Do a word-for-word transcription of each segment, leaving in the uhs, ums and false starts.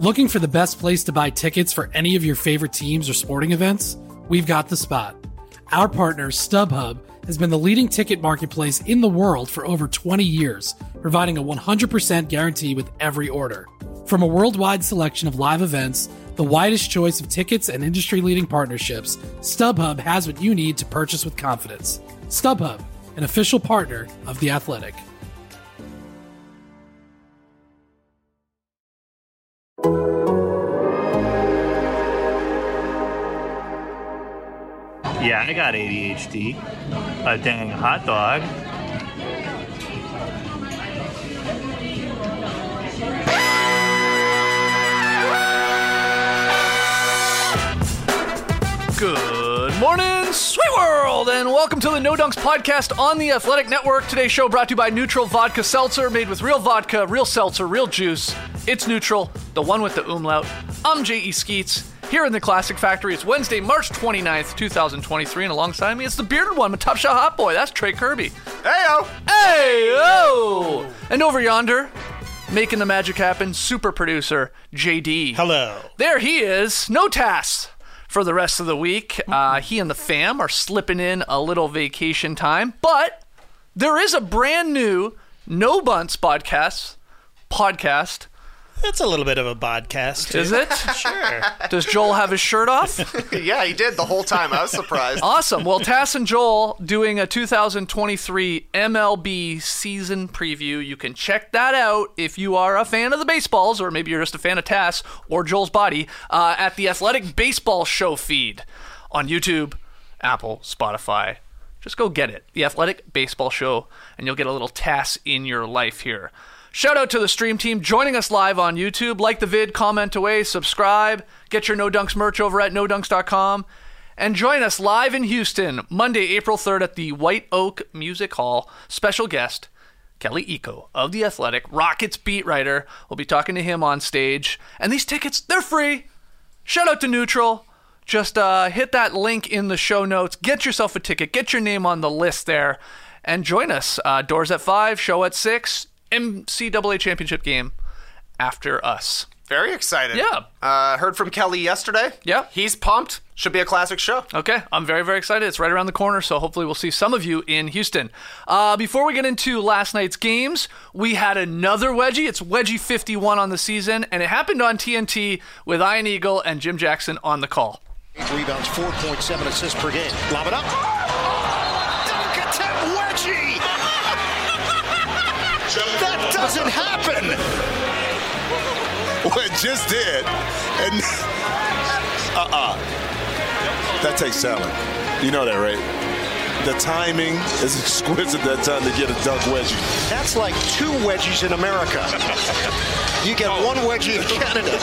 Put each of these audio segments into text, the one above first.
Looking for the best place to buy tickets for any of your favorite teams or sporting events? We've got the spot. Our partner, StubHub, has been the leading ticket marketplace in the world for over twenty years, providing a one hundred percent guarantee with every order. From a worldwide selection of live events, the widest choice of tickets and industry-leading partnerships, StubHub has what you need to purchase with confidence. StubHub, an official partner of The Athletic. Yeah, I got A D H D. A dang hot dog. Good morning, sweet world, and welcome to the No Dunks podcast on the Athletic Network. Today's show brought to you by Neutral Vodka Seltzer, made with real vodka, real seltzer, real juice. It's Neutral, the one with the umlaut. I'm J E Skeets. Here in the Classic Factory, it's Wednesday, March twenty-ninth, twenty twenty-three, and alongside me, it's the bearded one, my Top Shot Hot Boy. That's Trey Kirby. Hey-o! Hey-o! And over yonder, making the magic happen, super producer, J D. Hello. There he is. No tasks for the rest of the week. Uh, he and the fam are slipping in a little vacation time, but there is a brand new No Bunts podcast. Podcast. It's a little bit of a podcast. Is it? Sure. Does Joel have his shirt off? Yeah, he did the whole time. I was surprised. Awesome. Well, Tass and Joel doing a two thousand twenty-three M L B season preview. You can check that out if you are a fan of the baseballs, or maybe you're just a fan of Tass or Joel's body, uh, at the Athletic Baseball Show feed on YouTube, Apple, Spotify. Just go get it. The Athletic Baseball Show, and you'll get a little Tass in your life here. Shout out to the stream team joining us live on YouTube. Like the vid, comment away, subscribe, get your No Dunks merch over at no dunks dot com, and join us live in Houston, Monday, April third at the White Oak Music Hall. Special guest, Kelly Iko of The Athletic, Rockets beat writer. We'll be talking to him on stage. And these tickets, they're free. Shout out to Neutral. Just uh, hit that link in the show notes. Get yourself a ticket. Get your name on the list there. And join us. Uh, doors at five, show at six. N C double A championship game after us. Very excited. Yeah. Uh, heard from Kelly yesterday. Yeah. He's pumped. Should be a classic show. Okay. I'm very, very excited. It's right around the corner, so hopefully we'll see some of you in Houston. Uh, before we get into last night's games, we had another wedgie. It's Wedgie fifty-one on the season, and it happened on T N T with Ian Eagle and Jim Jackson on the call. Eight rebounds, four point seven assists per game. Lob it up. Oh, dunk attempt, wedgie! That doesn't happen. Well, it just did. And uh-uh. That takes talent. You know that, right? The timing is exquisite that time to get a dunk wedgie. That's like two wedgies in America. You get one wedgie in Canada.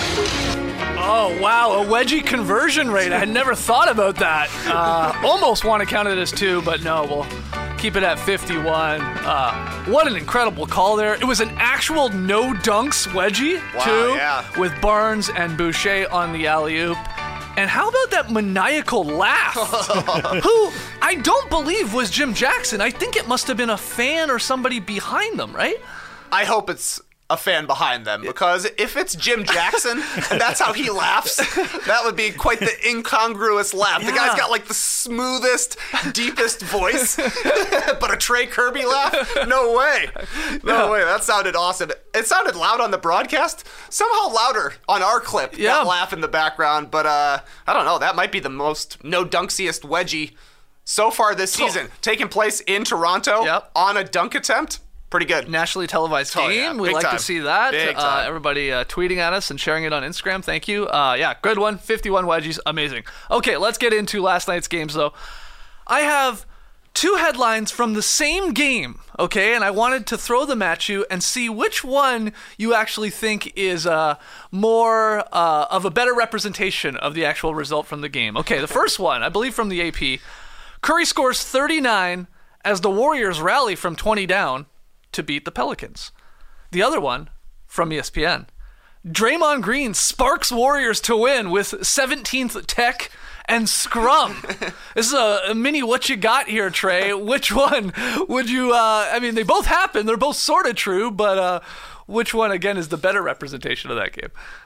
Oh, wow, a wedgie conversion rate. I had never thought about that. Uh, almost want to count it as two, but no, we'll keep it at fifty-one. Uh, what an incredible call there. It was an actual no dunks wedgie, wow, too, yeah. with Barnes and Boucher on the alley-oop. And how about that maniacal laugh? Who I don't believe was Jim Jackson. I think it must have been a fan or somebody behind them, right? I hope it's a fan behind them, because if it's Jim Jackson and that's how he laughs, that would be quite the incongruous laugh. Yeah. The guy's got like the smoothest, deepest voice, but a Trey Kirby laugh? No way. No yeah. way. That sounded awesome. It sounded loud on the broadcast, somehow louder on our clip. Yeah. That laugh in the background, but uh, I don't know. That might be the most no-dunksiest wedgie so far this season. Oh. Taking place in Toronto yep. on a dunk attempt. Pretty good. Nationally televised game. Oh, yeah. We Big like time. to see that. Big Uh, time. everybody uh, tweeting at us and sharing it on Instagram. Thank you. Uh, yeah, good one. fifty-one wedgies. Amazing. Okay, let's get into last night's games, though. I have two headlines from the same game, okay? And I wanted to throw them at you and see which one you actually think is uh, more uh, of a better representation of the actual result from the game. Okay, the first one, I believe from the A P. Curry scores thirty-nine as the Warriors rally from twenty down to beat the Pelicans. The other one from E S P N. Draymond Green sparks Warriors to win with seventeenth tech and scrum. This is a, a mini what you got here, Trey. Which one would you, uh, I mean, they both happen. They're both sort of true, but uh, which one, again, is the better representation of that game?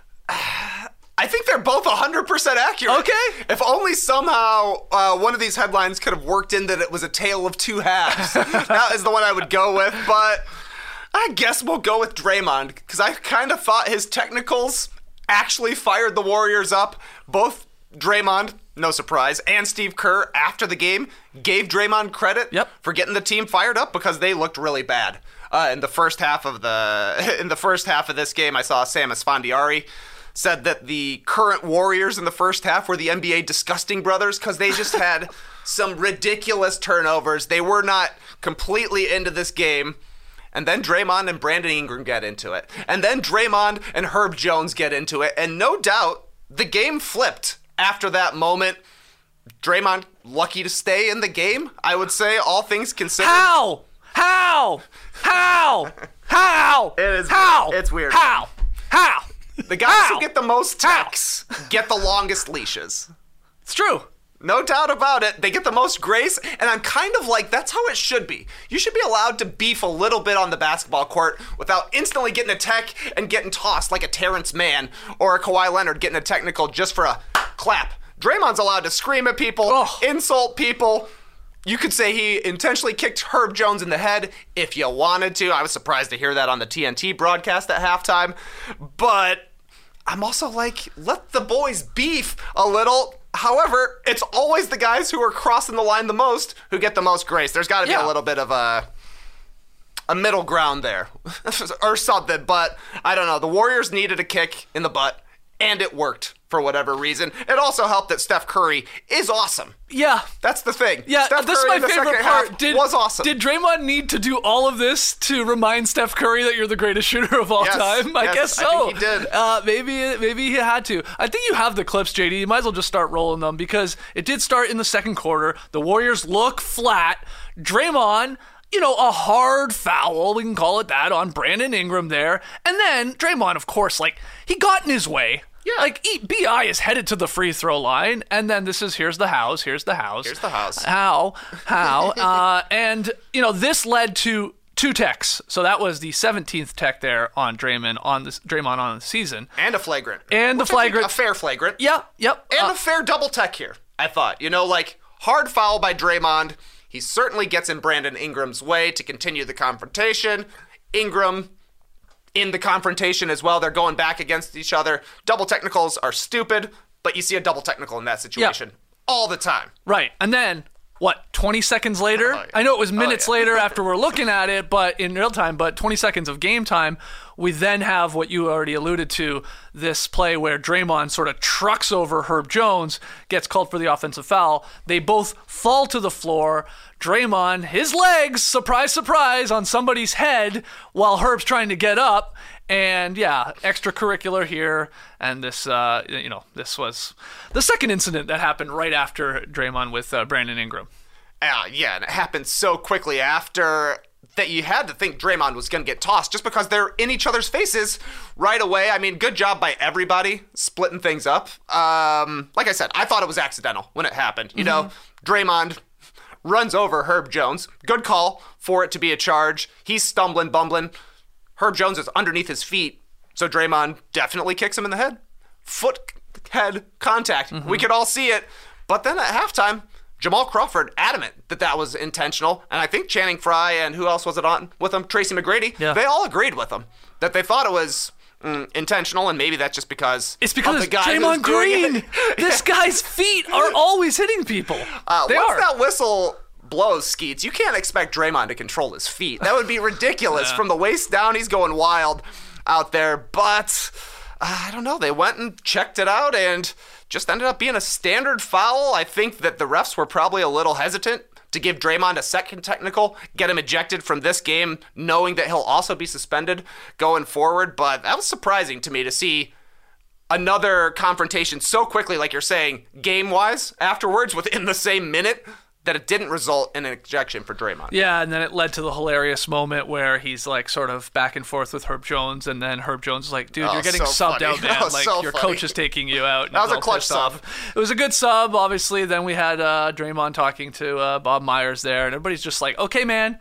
I think they're both one hundred percent accurate. Okay. If only somehow uh, one of these headlines could have worked in that it was a tale of two halves. That is the one I would go with, but I guess we'll go with Draymond, because I kind of thought his technicals actually fired the Warriors up. Both Draymond, no surprise, and Steve Kerr, after the game, gave Draymond credit yep. for getting the team fired up because they looked really bad. Uh, in the first half of the in the first half of this game, I saw Sam Esfandiari said that the current Warriors in the first half were the N B A disgusting brothers because they just had some ridiculous turnovers. They were not completely into this game. And then Draymond and Brandon Ingram get into it. And then Draymond and Herb Jones get into it. And no doubt, the game flipped after that moment. Draymond, lucky to stay in the game, I would say, all things considered. How? How? How? How? It is. How? It's weird. How? How? The guys How? who get the most techs get the longest leashes. It's true. No doubt about it. They get the most grace, and I'm kind of like, that's how it should be. You should be allowed to beef a little bit on the basketball court without instantly getting a tech and getting tossed like a Terrence Mann or a Kawhi Leonard getting a technical just for a clap. Draymond's allowed to scream at people, oh. insult people. You could say he intentionally kicked Herb Jones in the head if you wanted to. I was surprised to hear that on the T N T broadcast at halftime. But I'm also like, let the boys beef a little. However, it's always the guys who are crossing the line the most who get the most grace. There's got to be yeah. a little bit of a a middle ground there or something. But I don't know. The Warriors needed a kick in the butt, and it worked for whatever reason. It also helped that Steph Curry is awesome. Yeah. That's the thing. Yeah, Steph this Curry is my in the favorite second part. half Did, was awesome. Did Draymond need to do all of this to remind Steph Curry that you're the greatest shooter of all Yes, time? I yes, guess so. I think he did. Uh, maybe, maybe he had to. I think you have the clips, J D. You might as well just start rolling them because it did start in the second quarter. The Warriors look flat. Draymond, you know, a hard foul, we can call it that, on Brandon Ingram there. And then Draymond, of course, like, he got in his way. Yeah. Like, B I is headed to the free throw line, and then this is, here's the house, here's the house. Here's the house. How? How? uh, and, you know, this led to two techs. So that was the seventeenth tech there on Draymond on this Draymond on the season. And a flagrant. And the Which I think flagrant. A fair flagrant. Yeah, yep. And uh, a fair double tech here, I thought. You know, like, hard foul by Draymond. He certainly gets in Brandon Ingram's way to continue the confrontation. Ingram in the confrontation as well. They're going back against each other. Double technicals are stupid, but you see a double technical in that situation yeah. all the time. Right. And then, what, twenty seconds later? Oh, yeah. I know it was minutes oh, yeah. later after we're looking at it, but in real time, but twenty seconds of game time, we then have what you already alluded to, this play where Draymond sort of trucks over Herb Jones, gets called for the offensive foul. They both fall to the floor. Draymond, his legs, surprise, surprise, on somebody's head while Herb's trying to get up. And yeah, extracurricular here. And this, uh, you know, this was the second incident that happened right after Draymond with uh, Brandon Ingram. Uh, yeah, and it happened so quickly after that you had to think Draymond was going to get tossed just because they're in each other's faces right away. I mean, good job by everybody splitting things up. Um, like I said, I thought it was accidental when it happened. You mm-hmm. know, Draymond runs over Herb Jones. Good call for it to be a charge. He's stumbling, bumbling. Herb Jones is underneath his feet, so Draymond definitely kicks him in the head. Foot-head contact. Mm-hmm. We could all see it. But then at halftime, Jamal Crawford adamant that that was intentional, and I think Channing Frye and who else was it on with him? Tracy McGrady. Yeah. They all agreed with him that they thought it was mm, intentional, and maybe that's just because it's because of the guy Draymond who's doing Green. it. This guy's feet are always hitting people. Uh, they once are. that whistle blows, Skeets, you can't expect Draymond to control his feet. That would be ridiculous. Yeah. From the waist down, he's going wild out there. But uh, I don't know. They went and checked it out and just ended up being a standard foul. I think that the refs were probably a little hesitant to give Draymond a second technical, get him ejected from this game, knowing that he'll also be suspended going forward. But that was surprising to me to see another confrontation so quickly, like you're saying, game-wise, afterwards, within the same minute, that it didn't result in an ejection for Draymond. Yeah, and then it led to the hilarious moment where he's like sort of back and forth with Herb Jones, and then Herb Jones is like, dude, Oh, you're getting so subbed funny. out, man. That was Like, so your funny. coach is taking you out. And That was he's a all clutch pissed sub. off. It was a good sub, obviously. Then we had uh, Draymond talking to uh, Bob Myers there, and everybody's just like, okay, man,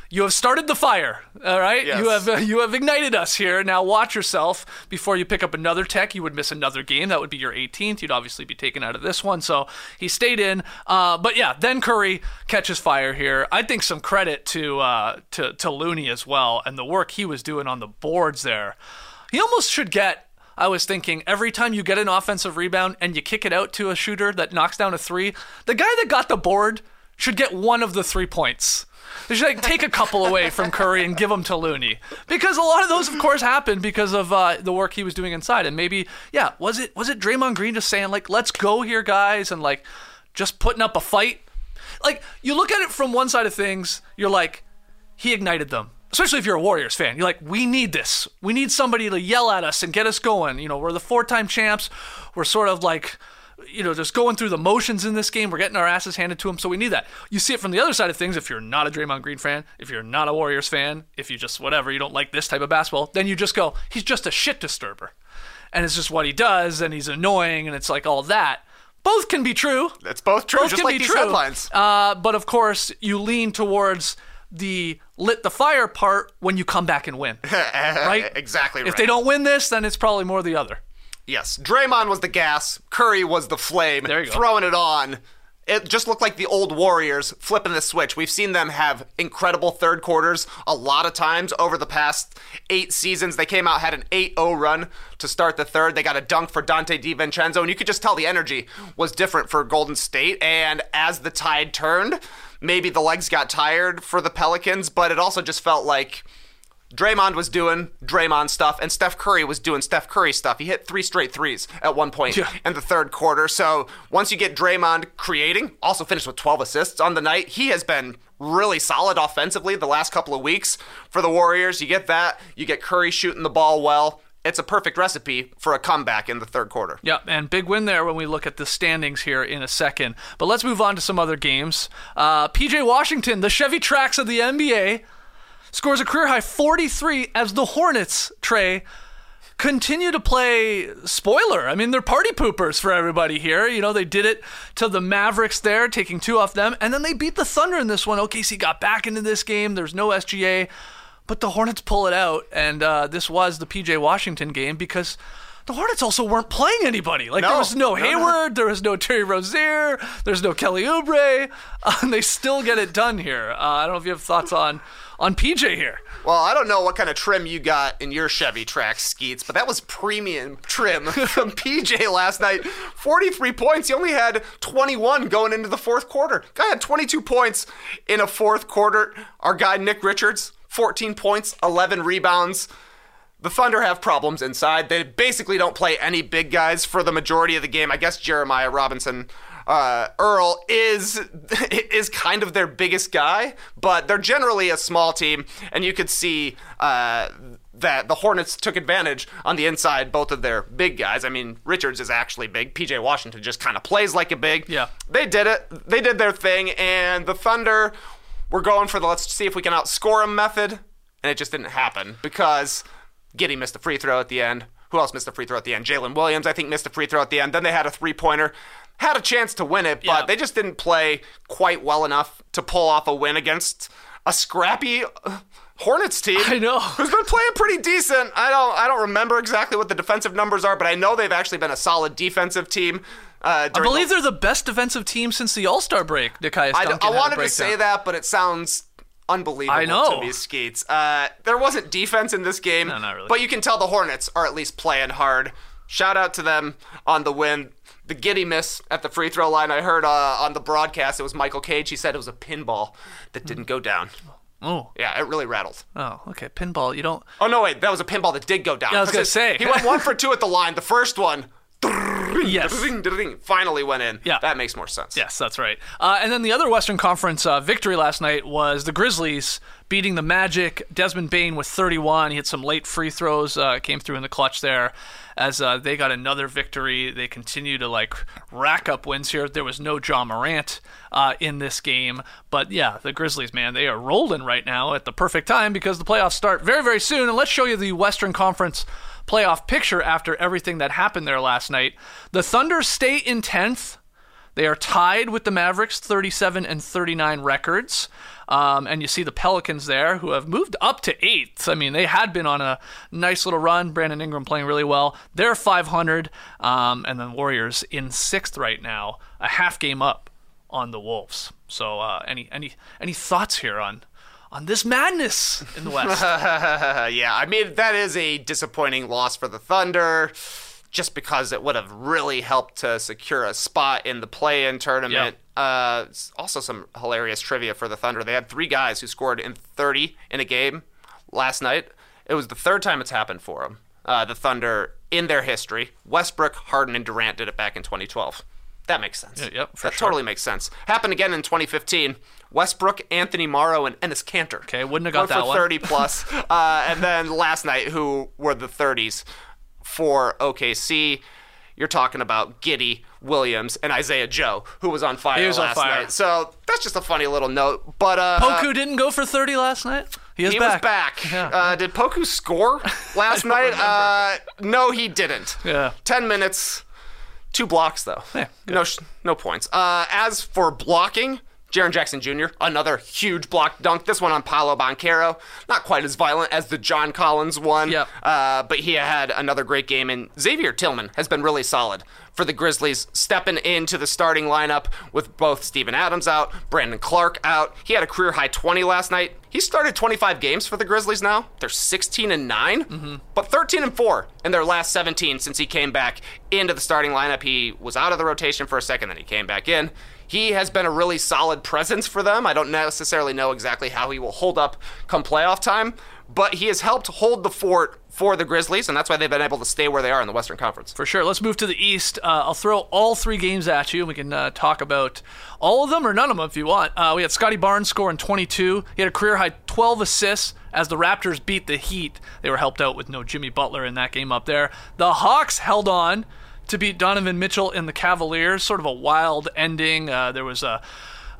You have started the fire, all right? Yes. You have uh, you have ignited us here. Now watch yourself before you pick up another tech. You would miss another game. That would be your eighteenth. You'd obviously be taken out of this one. So he stayed in. Uh, but yeah, then Curry catches fire here. I think some credit to uh, to to Looney as well and the work he was doing on the boards there. He almost should get. I was thinking every time you get an offensive rebound and you kick it out to a shooter that knocks down a three, the guy that got the board should get one of the three points. They should like take a couple away from Curry and give them to Looney, because a lot of those, of course, happened because of uh, the work he was doing inside. And maybe, yeah, was it was it Draymond Green just saying like, "Let's go here, guys," and like just putting up a fight? Like you look at it from one side of things, you're like, he ignited them. Especially if you're a Warriors fan, you're like, we need this. We need somebody to yell at us and get us going. You know, we're the four-time champs. We're sort of like, you know, just going through the motions in this game. We're getting our asses handed to them, so we need that. You see it from the other side of things. If you're not a Draymond Green fan, if you're not a Warriors fan, if you just whatever, you don't like this type of basketball, then you just go, he's just a shit disturber. And it's just what he does, and he's annoying, and it's like all that. Both can be true. It's both true, both just can like be these true. headlines. Uh, but of course, you lean towards the lit the fire part when you come back and win, right? Exactly right. If they don't win this, then it's probably more the other. Yes, Draymond was the gas, Curry was the flame, There you go. throwing it on. It just looked like the old Warriors flipping the switch. We've seen them have incredible third quarters a lot of times over the past eight seasons. They came out, had an eight oh run to start the third. They got a dunk for Dante DiVincenzo, and you could just tell the energy was different for Golden State. And as the tide turned, maybe the legs got tired for the Pelicans, but it also just felt like Draymond was doing Draymond stuff, and Steph Curry was doing Steph Curry stuff. He hit three straight threes at one point Yeah. in the third quarter. So once you get Draymond creating, also finished with twelve assists on the night, he has been really solid offensively the last couple of weeks for the Warriors. You get that, you get Curry shooting the ball well. It's a perfect recipe for a comeback in the third quarter. Yeah, and big win there when we look at the standings here in a second. But let's move on to some other games. Uh, P J Washington, the Chevy Trax of the N B A, scores a career-high forty-three as the Hornets, Trey, continue to play spoiler. I mean, they're party poopers for everybody here. You know, they did it to the Mavericks there, taking two off them, and then they beat the Thunder in this one. O K C got back into this game. There's no S G A, but the Hornets pull it out, and uh, this was the P J Washington game because the Hornets also weren't playing anybody. Like, No, there was no, no, Hayward, no. there was no Terry Rozier, there's no Kelly Oubre, uh, and they still get it done here. Uh, I don't know if you have thoughts on on P J here. Well, I don't know what kind of trim you got in your Chevy Trax, Skeets, but that was premium trim from P J last night. forty-three points. He only had twenty-one going into the fourth quarter. Guy had twenty-two points in a fourth quarter. Our guy, Nick Richards, fourteen points, eleven rebounds. The Thunder have problems inside. They basically don't play any big guys for the majority of the game. I guess Jeremiah Robinson Uh, Earl is is kind of their biggest guy, but they're generally a small team, and you could see uh, that the Hornets took advantage on the inside, both of their big guys. I mean, Richards is actually big. P J Washington just kind of plays like a big. Yeah. They did it. They did their thing, and the Thunder were going for the let's see if we can outscore them method, and it just didn't happen because Giddey missed a free throw at the end. Who else missed a free throw at the end? Jalen Williams, I think, missed a free throw at the end. Then they had a three-pointer. Had a chance to win it, but Yeah. they just didn't play quite well enough to pull off a win against a scrappy uh, Hornets team. I know. Who's been playing pretty decent. I don't I don't remember exactly what the defensive numbers are, but I know they've actually been a solid defensive team. Uh, I believe the, they're the best defensive team since the All-Star break, Nekias I, Duncan I had a wanted to breakdown. say that, but it sounds unbelievable I know. to me, Skeets. Uh, there wasn't defense in this game, No, not really. but you can tell the Hornets are at least playing hard. Shout out to them on the win. The Giddey miss at the free throw line, I heard uh, on the broadcast, it was Michael Cage. He said it was a pinball that didn't go down. Oh, Yeah, it really rattled. oh, okay. Pinball, you don't... Oh, no, wait, that was a pinball that did go down. Yeah, I was gonna 'Cause say. He went one for two at the line. The first one, Yes. finally went in. Yeah. That makes more sense. Yes, that's right. Uh, and then the other Western Conference uh, victory last night was the Grizzlies beating the Magic. Desmond Bane with thirty-one. He had some late free throws, uh, came through in the clutch there as uh, they got another victory. They continue to like rack up wins here. There was no Ja Morant uh, in this game. But yeah, the Grizzlies, man, they are rolling right now at the perfect time because the playoffs start very, very soon. And let's show you the Western Conference playoff picture after everything that happened there last night. The Thunder stay in tenth. They are tied with the Mavericks, thirty-seven and thirty-nine records. Um, and you see the Pelicans there, who have moved up to eighth. I mean, they had been on a nice little run. Brandon Ingram playing really well. They're five hundred. Um, and then Warriors in sixth right now, a half game up on the Wolves. So uh, any any any thoughts here on on this madness in the West? Yeah, I mean, that is a disappointing loss for the Thunder, just because it would have really helped to secure a spot in the play-in tournament. Yep. Uh, also some hilarious trivia for the Thunder. They had three guys who scored in thirty in a game last night. It was the third time it's happened for them. Uh, the Thunder, in their history, Westbrook, Harden, and Durant did it back in twenty twelve. That makes sense. Yeah, yep, for that sure. totally makes sense. Happened again in twenty fifteen. Westbrook, Anthony Morrow, and Enes Kanter. Okay, wouldn't have got Going that for one. thirty plus. uh, and then last night, who were the thirties for O K C? You're talking about Giddey, Williams, and Isaiah Joe, who was on fire He was on last fire. night. So that's just a funny little note. But uh, Poku didn't go for thirty last night? He is he back. was back. Yeah. Uh, did Poku score last night? Uh, no, he didn't. Yeah. Ten minutes, two blocks though. Yeah, good. no, sh- no points. Uh, as for blocking, Jaren Jackson Junior, another huge block dunk. This one on Paolo Banchero. Not quite as violent as the John Collins one. Yep. Uh, but he had another great game. And Xavier Tillman has been really solid for the Grizzlies, stepping into the starting lineup with both Steven Adams out, Brandon Clark out. He had a career-high twenty last night. He started twenty-five games for the Grizzlies now. They're sixteen and nine, mm-hmm. but thirteen and four in their last seventeen since he came back into the starting lineup. He was out of the rotation for a second, then he came back in. He has been a really solid presence for them. I don't necessarily know exactly how he will hold up come playoff time, but he has helped hold the fort for the Grizzlies, and that's why they've been able to stay where they are in the Western Conference. For sure. Let's move to the East. Uh, I'll throw all three games at you, and we can uh, talk about all of them or none of them if you want. Uh, we had Scotty Barnes scoring twenty-two. He had a career-high twelve assists as the Raptors beat the Heat. They were helped out with no Jimmy Butler in that game up there. The Hawks held on to beat Donovan Mitchell and the Cavaliers. Sort of a wild ending. Uh, there was a,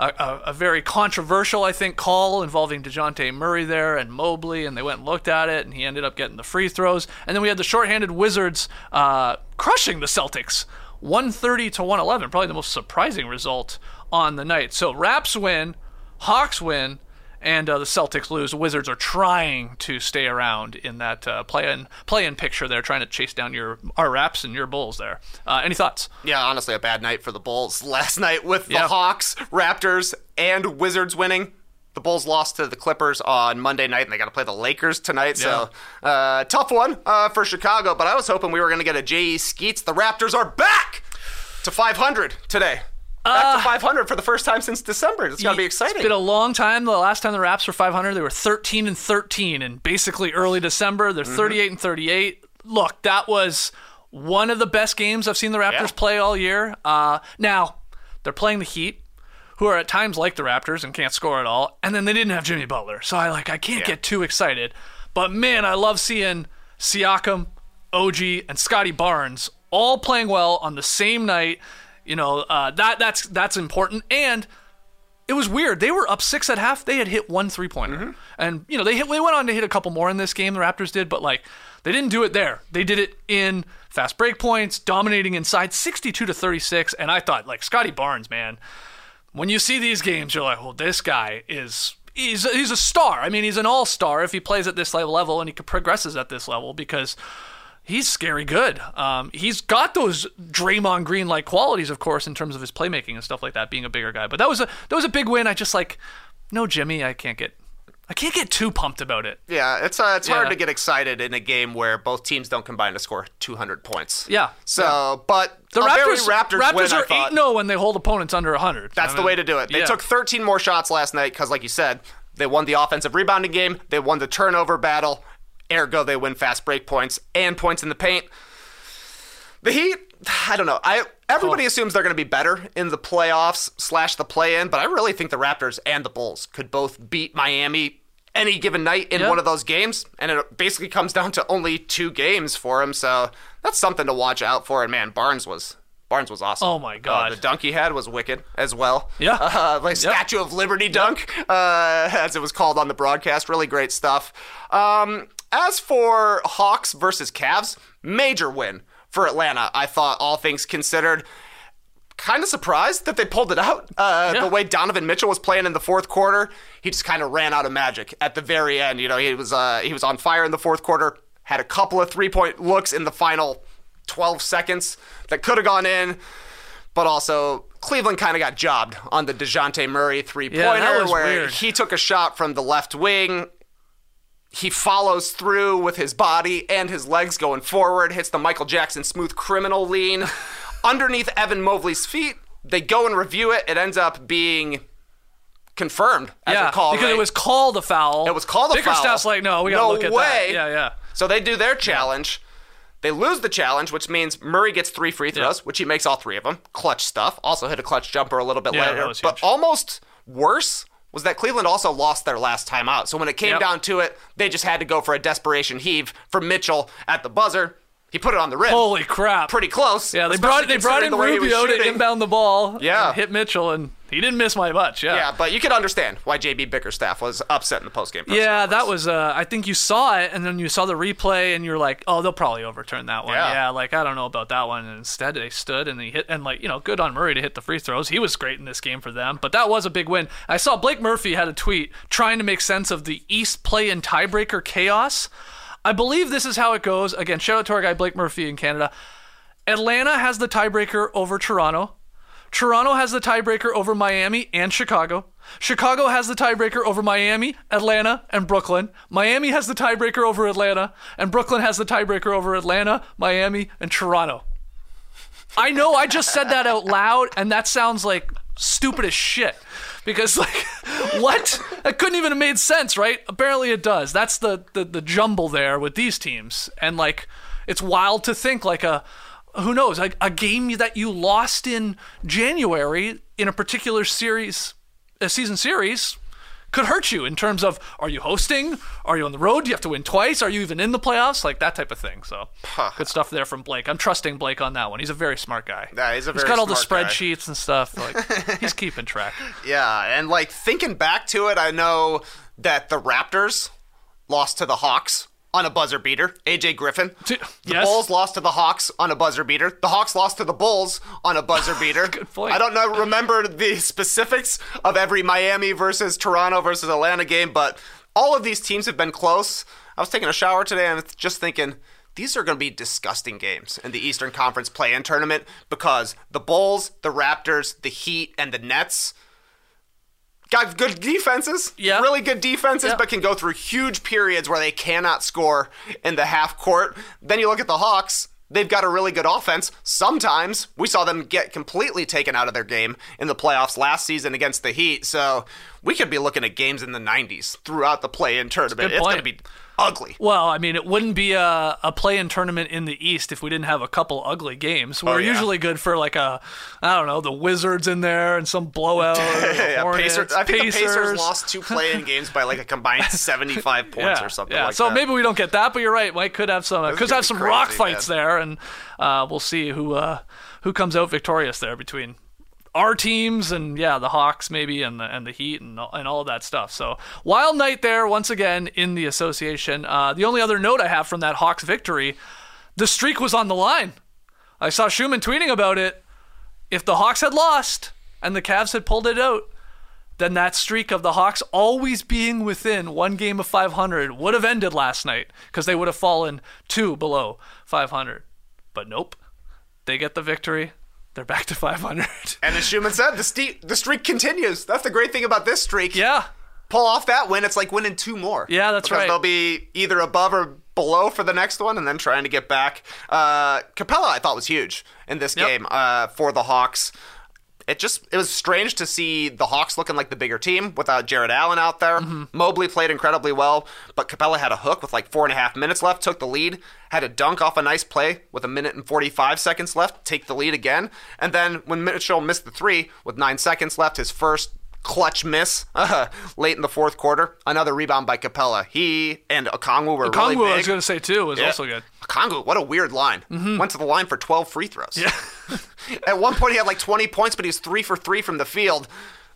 a a very controversial, I think, call involving DeJounte Murray there and Mobley, and they went and looked at it, and he ended up getting the free throws. And then we had the shorthanded Wizards uh, crushing the Celtics, one thirty to one eleven. Probably the most surprising result on the night. So Raps win, Hawks win, and uh, the Celtics lose. The Wizards are trying to stay around in that uh, play-in play-in picture. They're trying to chase down your our Raps and your Bulls there. Uh, any thoughts? Yeah, honestly, a bad night for the Bulls last night with the Yeah. Hawks, Raptors, and Wizards winning. The Bulls lost to the Clippers on Monday night, and they got to play the Lakers tonight. So, uh, tough one uh, for Chicago, but I was hoping we were going to get a J E Skeets. The Raptors are back to five hundred today. Back Uh, to five hundred for the first time since December. It's got to be exciting. It's been a long time. The last time the Raps were five hundred, they were thirteen and thirteen, and basically early December, they're thirty-eight and thirty-eight. Look, that was one of the best games I've seen the Raptors Yeah. play all year. Uh, now, they're playing the Heat, who are at times like the Raptors and can't score at all, and then they didn't have Jimmy Butler. So I like I can't Yeah. get too excited. But man, I love seeing Siakam, O G, and Scotty Barnes all playing well on the same night. You know, uh, that that's that's important. And it was weird. They were up six at half. They had hit one three-pointer. Mm-hmm. And, you know, they hit, they went on to hit a couple more in this game, the Raptors did, but, like, they didn't do it there. They did it in fast break points, dominating inside, sixty-two to thirty-six. And I thought, like, Scotty Barnes, man, when you see these games, you're like, well, this guy is... He's a, he's a star. I mean, he's an all-star if he plays at this level and he progresses at this level because... He's scary good. Um, he's got those Draymond Green-like qualities, of course, in terms of his playmaking and stuff like that, being a bigger guy. But that was a that was a big win. I just like, no Jimmy. I can't get, I can't get too pumped about it. Yeah, it's uh, it's hard Yeah. to get excited in a game where both teams don't combine to score two hundred points. Yeah. So, yeah. but The a Raptors, very Raptors, Raptors win, I are thought. eight and oh when they hold opponents under one hundred. That's I the mean, way to do it. They yeah. took thirteen more shots last night because, like you said, they won the offensive rebounding game. They won the turnover battle. Ergo, they win fast break points and points in the paint. The Heat, I don't know. I Everybody Oh. assumes they're going to be better in the playoffs slash the play-in, but I really think the Raptors and the Bulls could both beat Miami any given night in Yeah. one of those games, and it basically comes down to only two games for them, so that's something to watch out for. And man, Barnes was Barnes was awesome. Oh, my God. Uh, the dunk he had was wicked as well. Yeah. Uh, like Yep. Statue of Liberty dunk, uh, as it was called on the broadcast. Really great stuff. Um, as for Hawks versus Cavs, major win for Atlanta, I thought, all things considered. kind of surprised that they pulled it out. Uh, Yeah. The way Donovan Mitchell was playing in the fourth quarter, he just kind of ran out of magic at the very end. You know, he was uh, he was on fire in the fourth quarter, had a couple of three-point looks in the final twelve seconds that could have gone in, but also Cleveland kind of got jobbed on the DeJounte Murray three-pointer Yeah, that was where weird. he took a shot from the left wing. He follows through with his body and his legs going forward, hits the Michael Jackson smooth criminal lean underneath Evan Mobley's feet. They go and review it. It ends up being confirmed as yeah, a call. because right? it was called a foul. It was called a Bickerstaff's foul. like, no, we gotta No look at way. that. Yeah, yeah. So they do their challenge. They lose the challenge, which means Murray gets three free throws, Yeah. which he makes all three of them. Clutch stuff. Also hit a clutch jumper a little bit Yeah, later. that was But huge. almost worse was that Cleveland also lost their last time out. So when it came Yep. down to it, they just had to go for a desperation heave for Mitchell at the buzzer. He put it on the rim. Holy crap. Pretty close. Yeah, they brought especially they brought considering in the way he was Rubio to shooting. inbound the ball. Yeah. and hit Mitchell, and he didn't miss by much. Yeah. Yeah, but you can understand why J B Bickerstaff was upset in the postgame press Yeah, conference. that was. Uh, I think you saw it, and then you saw the replay, and you're like, "Oh, they'll probably overturn that one." Yeah. Yeah, like I don't know about that one. And instead, they stood and he hit, and like you know, good on Murray to hit the free throws. He was great in this game for them, but that was a big win. I saw Blake Murphy had a tweet trying to make sense of the East play-in tiebreaker chaos. I believe this is how it goes. Again, shout out to our guy Blake Murphy in Canada. Atlanta has the tiebreaker over Toronto. Toronto has the tiebreaker over Miami and Chicago. Chicago has the tiebreaker over Miami, Atlanta, and Brooklyn. Miami has the tiebreaker over Atlanta, and Brooklyn has the tiebreaker over Atlanta, Miami, and Toronto. I know I just said that out loud, and that sounds like stupid as shit. Because, like, what? That couldn't even have made sense, right? Apparently it does. That's the, the, the jumble there with these teams. And, like, it's wild to think, like, a... Who knows? Like a game that you lost in January in a particular series, a season series, could hurt you in terms of, are you hosting? Are you on the road? Do you have to win twice? Are you even in the playoffs? Like that type of thing. So good stuff there from Blake. I'm trusting Blake on that one. He's a very smart guy. Yeah, he's a very He's got all the smart guy. spreadsheets and stuff. Like he's keeping track. Yeah, and like thinking back to it, I know that the Raptors lost to the Hawks on a buzzer beater. A J Griffin. T- The yes. Bulls lost to the Hawks on a buzzer beater. The Hawks lost to the Bulls on a buzzer beater. Good point. I don't know remember the specifics of every Miami versus Toronto versus Atlanta game, but all of these teams have been close. I was taking a shower today and just thinking, these are going to be disgusting games in the Eastern Conference play-in tournament because the Bulls, the Raptors, the Heat, and the Nets got good defenses, Yeah. really good defenses, Yeah. but can go through huge periods where they cannot score in the half court. Then you look at the Hawks, they've got a really good offense. Sometimes we saw them get completely taken out of their game in the playoffs last season against the Heat. So we could be looking at games in the nineties throughout the play-in tournament. good It's going point. to be ugly. Well, I mean, it wouldn't be a, a play-in tournament in the East if we didn't have a couple ugly games. We're Oh, yeah. usually good for like a, I don't know, the Wizards in there and some blowout. Or the Yeah, Hornets, Pacers, I think Pacers. the Pacers lost two play-in games by like a combined seventy-five points yeah, or something yeah. like so that. maybe we don't get that, but you're right. Mike could have some, uh, could gonna have be some crazy, rock fights man. there, and uh, we'll see who uh, who comes out victorious there between our teams and yeah, the Hawks maybe and the and the Heat and all- and all of that stuff. So wild night there once again in the association. Uh, the only other note I have from that Hawks victory, the streak was on the line. I saw Schumann tweeting about it. If the Hawks had lost and the Cavs had pulled it out, then that streak of the Hawks always being within one game of five hundred would have ended last night because they would have fallen two below five hundred. But nope, they get the victory. They're back to five hundred. And as Schumann said, the, ste- the streak continues. That's the great thing about this streak. Yeah. Pull off that win, it's like winning two more. Yeah, that's because right. They'll be either above or below for the next one and then trying to get back. Uh, Capella, I thought, was huge in this Yep. game uh, for the Hawks. It just it was strange to see the Hawks looking like the bigger team without Jared Allen out there. Mm-hmm. Mobley played incredibly well, but Capella had a hook with like four and a half minutes left, took the lead, had a dunk off a nice play with a minute and forty-five seconds left, take the lead again. And then when Mitchell missed the three with nine seconds left, his first clutch miss uh, late in the fourth quarter, another rebound by Capella. He and Okongwu were really Okongwu, big. I was going to say too, was Yeah. also good. Okongwu, what a weird line. Went to the line for twelve free throws. Yeah. At one point, he had like twenty points, but he was three for three from the field.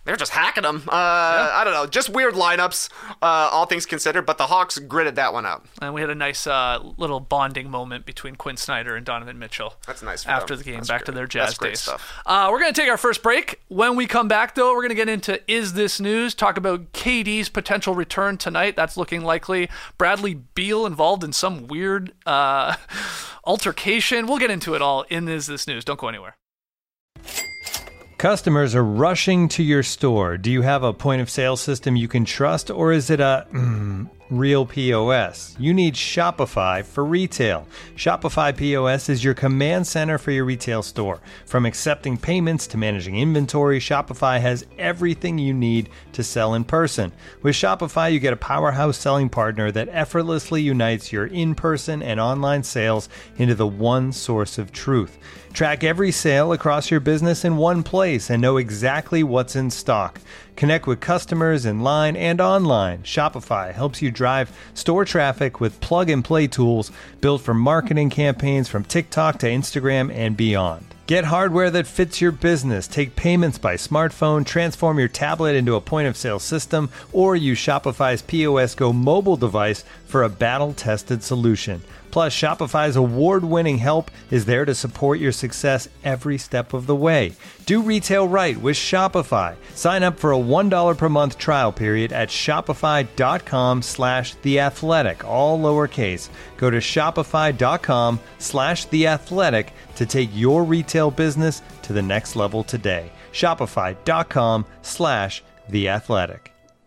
They're just hacking them. Uh, yeah. I don't know. Just weird lineups, uh, all things considered, but the Hawks gritted that one out. And we had a nice uh, little bonding moment between Quinn Snyder and Donovan Mitchell. That's nice for After them. the game, That's back great. to their Jazz That's great days. Stuff. Uh, we're going to take our first break. When we come back, though, we're going to get into Is This News, talk about K D's potential return tonight. That's looking likely. Bradley Beal involved in some weird uh, altercation. We'll get into it all in Is This News. Don't go anywhere. Customers are rushing to your store. Do you have a point of sale system you can trust, or is it a mm, real P O S? You need Shopify for retail. Shopify P O S is your command center for your retail store. From accepting payments to managing inventory, Shopify has everything you need to sell in person. With Shopify, you get a powerhouse selling partner that effortlessly unites your in-person and online sales into the one source of truth. Track every sale across your business in one place and know exactly what's in stock. Connect with customers in line and online. Shopify helps you drive store traffic with plug-and-play tools built for marketing campaigns from TikTok to Instagram and beyond. Get hardware that fits your business. Take payments by smartphone, transform your tablet into a point-of-sale system, or use Shopify's P O S Go mobile device for a battle-tested solution. Plus, Shopify's award-winning help is there to support your success every step of the way. Do retail right with Shopify. Sign up for a one dollar per month trial period at shopify.com slash theathletic, all lowercase. Go to shopify.com slash theathletic to take your retail business to the next level today. Shopify.com slash theathletic.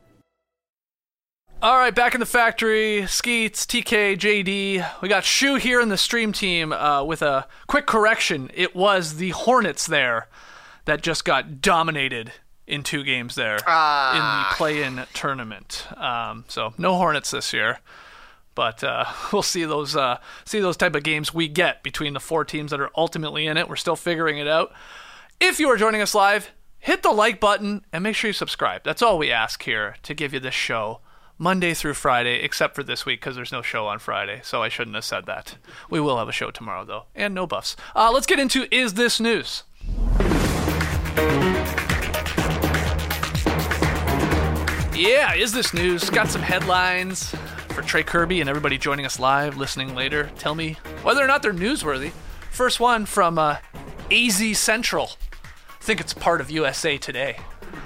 All right, back in the factory. Skeets, T K, J D. We got Shu here in the stream team uh, with a quick correction. It was the Hornets there that just got dominated in two games there Ah. in the play-in tournament. Um, so no Hornets this year, but uh, we'll see those uh, see those type of games we get between the four teams that are ultimately in it. We're still figuring it out. If you are joining us live, hit the like button and make sure you subscribe. That's all we ask here to give you this show Monday through Friday, except for this week because there's no show on Friday, so I shouldn't have said that. We will have a show tomorrow, though, and no buffs. Uh, let's get into Is This News? Yeah, Is This News? Got some headlines for Trey Kirby and everybody joining us live, listening later. Tell me whether or not they're newsworthy. First one from uh, A Z Central. I think it's part of U S A Today.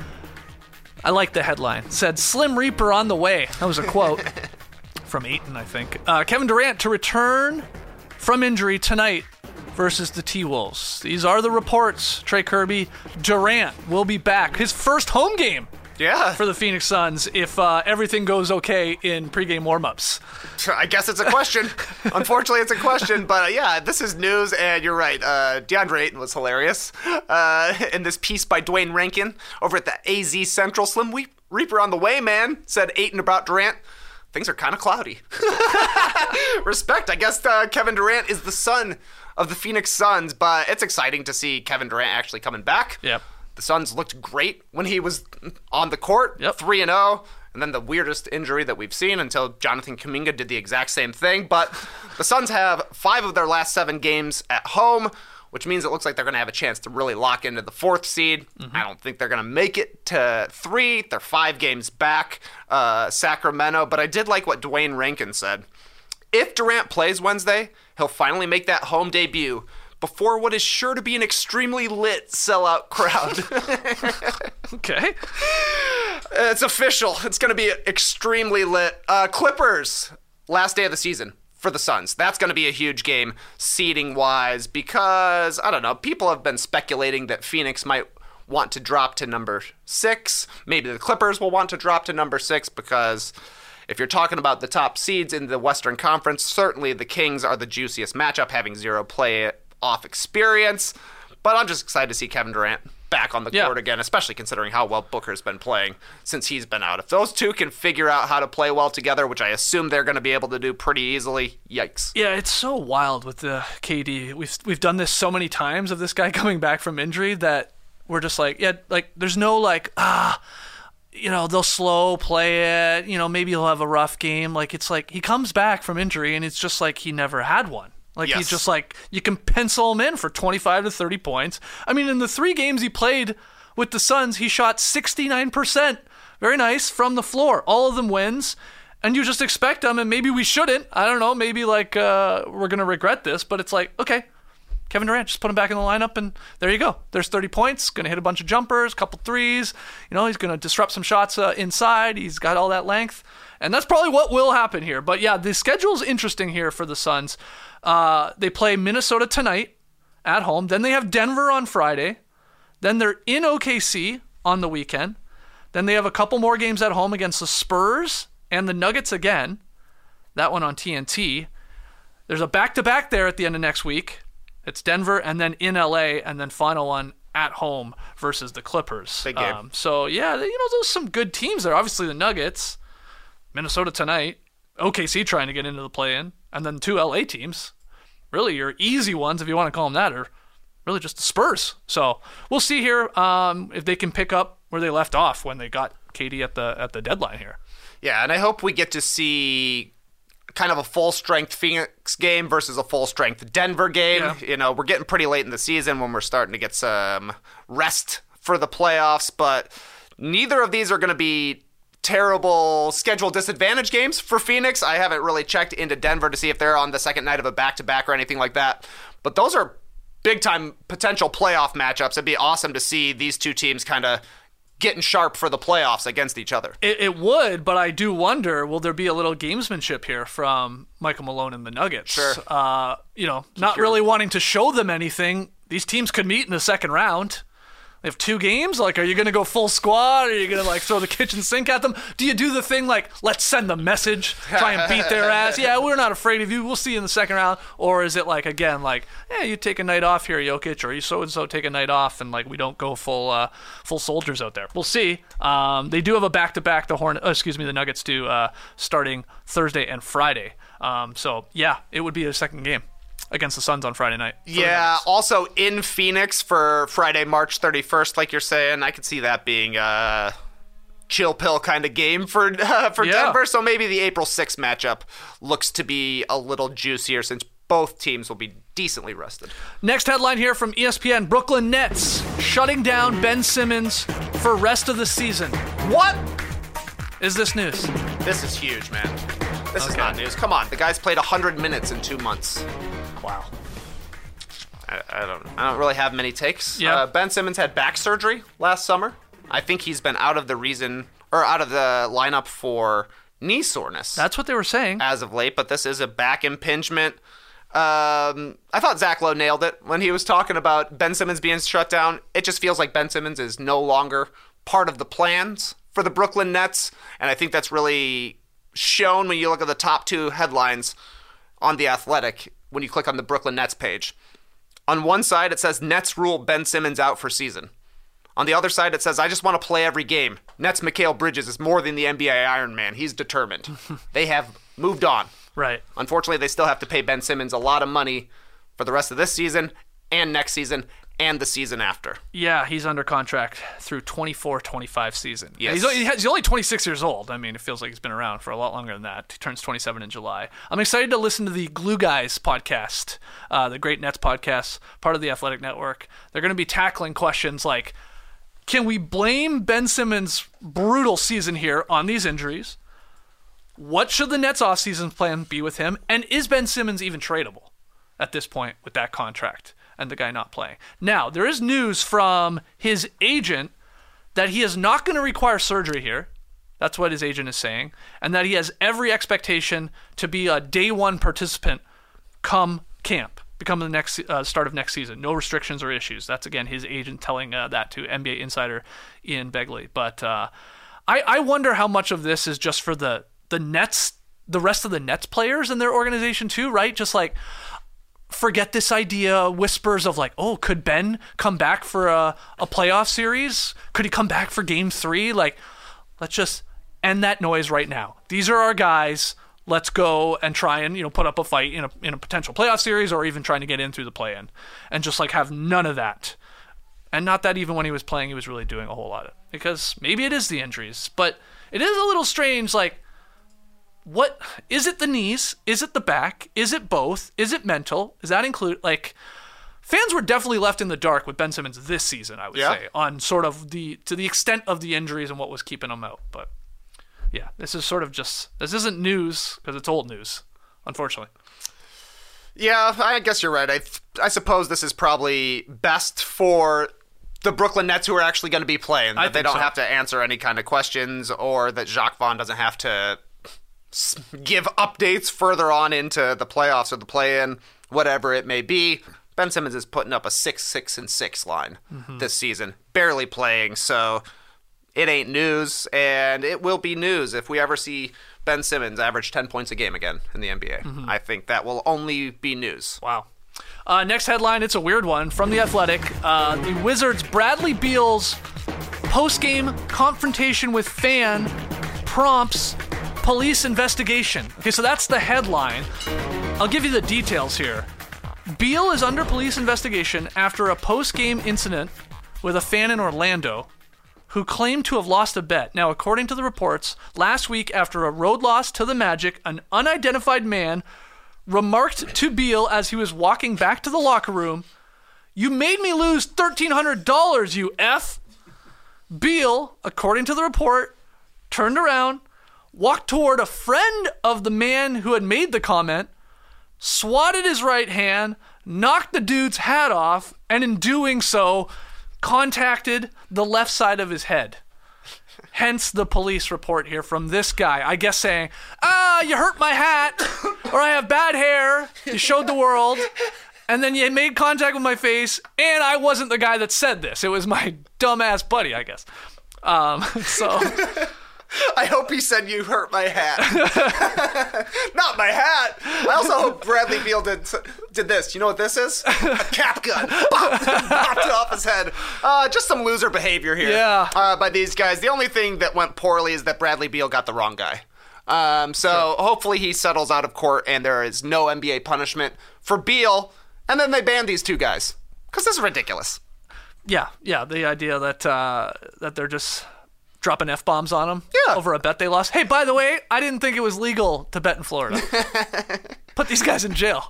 I like the headline. It said, Slim Reaper on the way. That was a quote from Ayton, I think. Uh, Kevin Durant to return from injury tonight versus the T-Wolves. These are the reports. Trey Kirby, Durant will be back. His first home game Yeah. for the Phoenix Suns if uh, everything goes okay in pregame warmups. I guess it's a question. Unfortunately, it's a question. But uh, yeah, this is news, and you're right. Uh, DeAndre Ayton was hilarious uh, in this piece by Dwayne Rankin over at the A Z Central. Slim we- Reaper on the way, man, said Ayton about Durant. Things are kind of cloudy. Respect. I guess uh, Kevin Durant is the son of the Phoenix Suns, but it's exciting to see Kevin Durant actually coming back. Yep. The Suns looked great when he was on the court, Yep. three and oh. And then the weirdest injury that we've seen until Jonathan Kuminga did the exact same thing. But the Suns have five of their last seven games at home, which means it looks like they're going to have a chance to really lock into the fourth seed. Mm-hmm. I don't think they're going to make it to three. They're five games back, uh, Sacramento. But I did like what Dwayne Rankin said. If Durant plays Wednesday, he'll finally make that home debut before what is sure to be an extremely lit sellout crowd. Okay. It's official. It's going to be extremely lit. Uh, Clippers, last day of the season for the Suns. That's going to be a huge game seeding-wise because, I don't know, people have been speculating that Phoenix might want to drop to number six. Maybe the Clippers will want to drop to number six because if you're talking about the top seeds in the Western Conference, certainly the Kings are the juiciest matchup, having zero play-off experience. But I'm just excited to see Kevin Durant back on the Yeah. court again, especially considering how well Booker's been playing since he's been out. If those two can figure out how to play well together, which I assume they're going to be able to do pretty easily, yikes. Yeah, it's so wild with the K D. We've we've done this so many times of this guy coming back from injury that we're just like, yeah, like there's no like, ah, you know, they'll slow play it, you know, maybe he'll have a rough game. Like it's like he comes back from injury and it's just like he never had one. Like Yes. he's just like, you can pencil him in for twenty-five to thirty points. I mean, in the three games he played with the Suns, he shot sixty-nine percent. Very nice from the floor. All of them wins. And you just expect them, and maybe we shouldn't. I don't know. Maybe like uh, we're going to regret this, but it's like, okay, Kevin Durant, just put him back in the lineup, and there you go. There's thirty points, going to hit a bunch of jumpers, a couple threes. You know, he's going to disrupt some shots uh, inside. He's got all that length. And that's probably what will happen here. But yeah, the schedule's interesting here for the Suns. Uh, they play Minnesota tonight at home. Then they have Denver on Friday. Then they're in O K C on the weekend. Then they have a couple more games at home against the Spurs and the Nuggets again. That one on T N T. There's a back-to-back there at the end of next week. It's Denver and then in L A, and then final one at home versus the Clippers. Big game. Um, so, yeah, you know, those are some good teams there. Obviously, the Nuggets, Minnesota tonight, O K C trying to get into the play-in, and then two L A teams. Really, your easy ones, if you want to call them that, are really just the Spurs. So we'll see here um, if they can pick up where they left off when they got K D at the at the deadline here. Yeah, and I hope we get to see kind of a full-strength Phoenix game versus a full-strength Denver game. Yeah. You know, we're getting pretty late in the season when we're starting to get some rest for the playoffs, but neither of these are going to be terrible schedule disadvantage games for Phoenix. I haven't really checked into Denver to see if they're on the second night of a back-to-back or anything like that, but those are big-time potential playoff matchups. It'd be awesome to see these two teams kind of getting sharp for the playoffs against each other. It, it would, but I do wonder, will there be a little gamesmanship here from Michael Malone and the Nuggets? Sure. Uh, you know, not Sure. really wanting to show them anything. These teams could meet in the second round. They have two games. Like, are you going to go full squad? Or are you going to, like, throw the kitchen sink at them? Do you do the thing, like, let's send the message, try and beat their ass? Yeah, we're not afraid of you. We'll see you in the second round. Or is it, like, again, like, yeah, you take a night off here, Jokic, or you so-and-so take a night off, and, like, we don't go full uh, full soldiers out there. We'll see. Um, they do have a back-to-back, the Horn, oh, excuse me, the Nuggets do, uh, starting Thursday and Friday. Um, so, yeah, it would be a second game against the Suns on Friday night. Yeah, also in Phoenix for Friday, March thirty-first, like you're saying. I could see that being a chill pill kind of game for uh, for Yeah. Denver. So maybe the April sixth matchup looks to be a little juicier since both teams will be decently rested. Next headline here from E S P N, Brooklyn Nets shutting down Ben Simmons for rest of the season. What? Is this news? This is huge, man. This is Okay. not news. Come on, the guy's played one hundred minutes in two months. Wow. I, I don't I don't really have many takes. Yeah. Uh, Ben Simmons had back surgery last summer. I think he's been out of the reason or out of the lineup for knee soreness That's what they were saying. as of late, but this is a back impingement. Um, I thought Zach Lowe nailed it when he was talking about Ben Simmons being shut down. It just feels like Ben Simmons is no longer part of the plans for the Brooklyn Nets, and I think that's really shown when you look at the top two headlines on The Athletic when you click on the Brooklyn Nets page. On one side, it says, Nets rule Ben Simmons out for season. On the other side, it says, I just want to play every game. Nets Mikal Bridges is more than the N B A Iron Man. He's determined. They have moved on. Right. Unfortunately, they still have to pay Ben Simmons a lot of money for the rest of this season and next season and the season after. Yeah, he's under contract through twenty-four twenty-five season. Yes. He's, only- he's only twenty-six years old. I mean, it feels like he's been around for a lot longer than that. He turns twenty-seven in July. I'm excited to listen to the Glue Guys podcast, uh, the Great Nets podcast, part of the Athletic Network. They're going to be tackling questions like, can we blame Ben Simmons' brutal season here on these injuries? What should the Nets offseason plan be with him? And is Ben Simmons even tradable at this point with that contract and the guy not playing? Now, there is news from his agent that he is not going to require surgery here. That's what his agent is saying. And that he has every expectation to be a day one participant come camp, become the next uh, start of next season. No restrictions or issues. That's, again, his agent telling uh, that to N B A insider Ian Begley. But uh, I, I wonder how much of this is just for the the Nets, the rest of the Nets players in their organization too, right? Just like, forget this idea, whispers of like, oh, could Ben come back for a, a playoff series? Could he come back for game three? Like, let's just end that noise right now. These are our guys. Let's go and try and, you know, put up a fight in a in a potential playoff series or even trying to get in through the play-in. And just like have none of that. And not that even when he was playing, he was really doing a whole lot of it. Because maybe it is the injuries, but it is a little strange, like, what is it? The knees? Is it the back? Is it both? Is it mental? Is that include like fans were definitely left in the dark with Ben Simmons this season, I would Yeah. say, on sort of the to the extent of the injuries and what was keeping him out. But yeah, this is sort of just this isn't news because it's old news, unfortunately. Yeah, I guess you're right. I I suppose this is probably best for the Brooklyn Nets who are actually going to be playing. I That they think don't so. have to answer any kind of questions, or that Jacques Vaughn doesn't have to s- give updates further on into the playoffs or the play-in, whatever it may be. Ben Simmons is putting up a six, six, and six line Mm-hmm. this season, barely playing, so it ain't news, and it will be news if we ever see Ben Simmons average ten points a game again in the N B A. Mm-hmm. I think that will only be news. Wow. Uh, next headline, it's a weird one from The Athletic. Uh, the Wizards' Bradley Beal's post-game confrontation with fan prompts police investigation. Okay, so that's the headline. I'll give you the details here. Beal is under police investigation after a post-game incident with a fan in Orlando who claimed to have lost a bet. Now, according to the reports, last week after a road loss to the Magic, an unidentified man remarked to Beal as he was walking back to the locker room, "You made me lose thirteen hundred dollars, you F." Beal, according to the report, turned around, walked toward a friend of the man who had made the comment, swatted his right hand, knocked the dude's hat off, and in doing so, contacted the left side of his head. Hence the police report here from this guy, I guess saying, ah, you hurt my hat, or I have bad hair, you showed the world, and then you made contact with my face, and I wasn't the guy that said this. It was my dumbass buddy, I guess. Um, so... I hope he said you hurt my hat. Not my hat. I also hope Bradley Beal did did this. You know what this is? A cap gun. Popped, popped it off his head. Uh, just some loser behavior here Yeah. uh, by these guys. The only thing that went poorly is that Bradley Beal got the wrong guy. Um, so sure. Hopefully he settles out of court and there is no N B A punishment for Beal. And then they ban these two guys. Because this is ridiculous. Yeah, yeah, the idea that uh, that they're just... dropping F-bombs on them Yeah. over a bet they lost. Hey, by the way, I didn't think it was legal to bet in Florida. Put these guys in jail.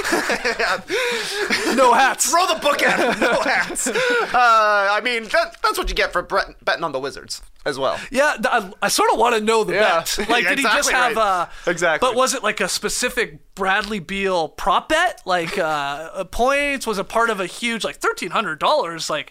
No hats. Throw the book at him. No hats. Uh, I mean, that, that's what you get for bet- betting on the Wizards as well. Yeah, th- I, I sort of want to know the Yeah. bet. Like, did he just Exactly have right. uh Exactly. But was it like a specific Bradley Beal prop bet? Like uh, points? Was it part of a huge, like thirteen hundred dollars? Like,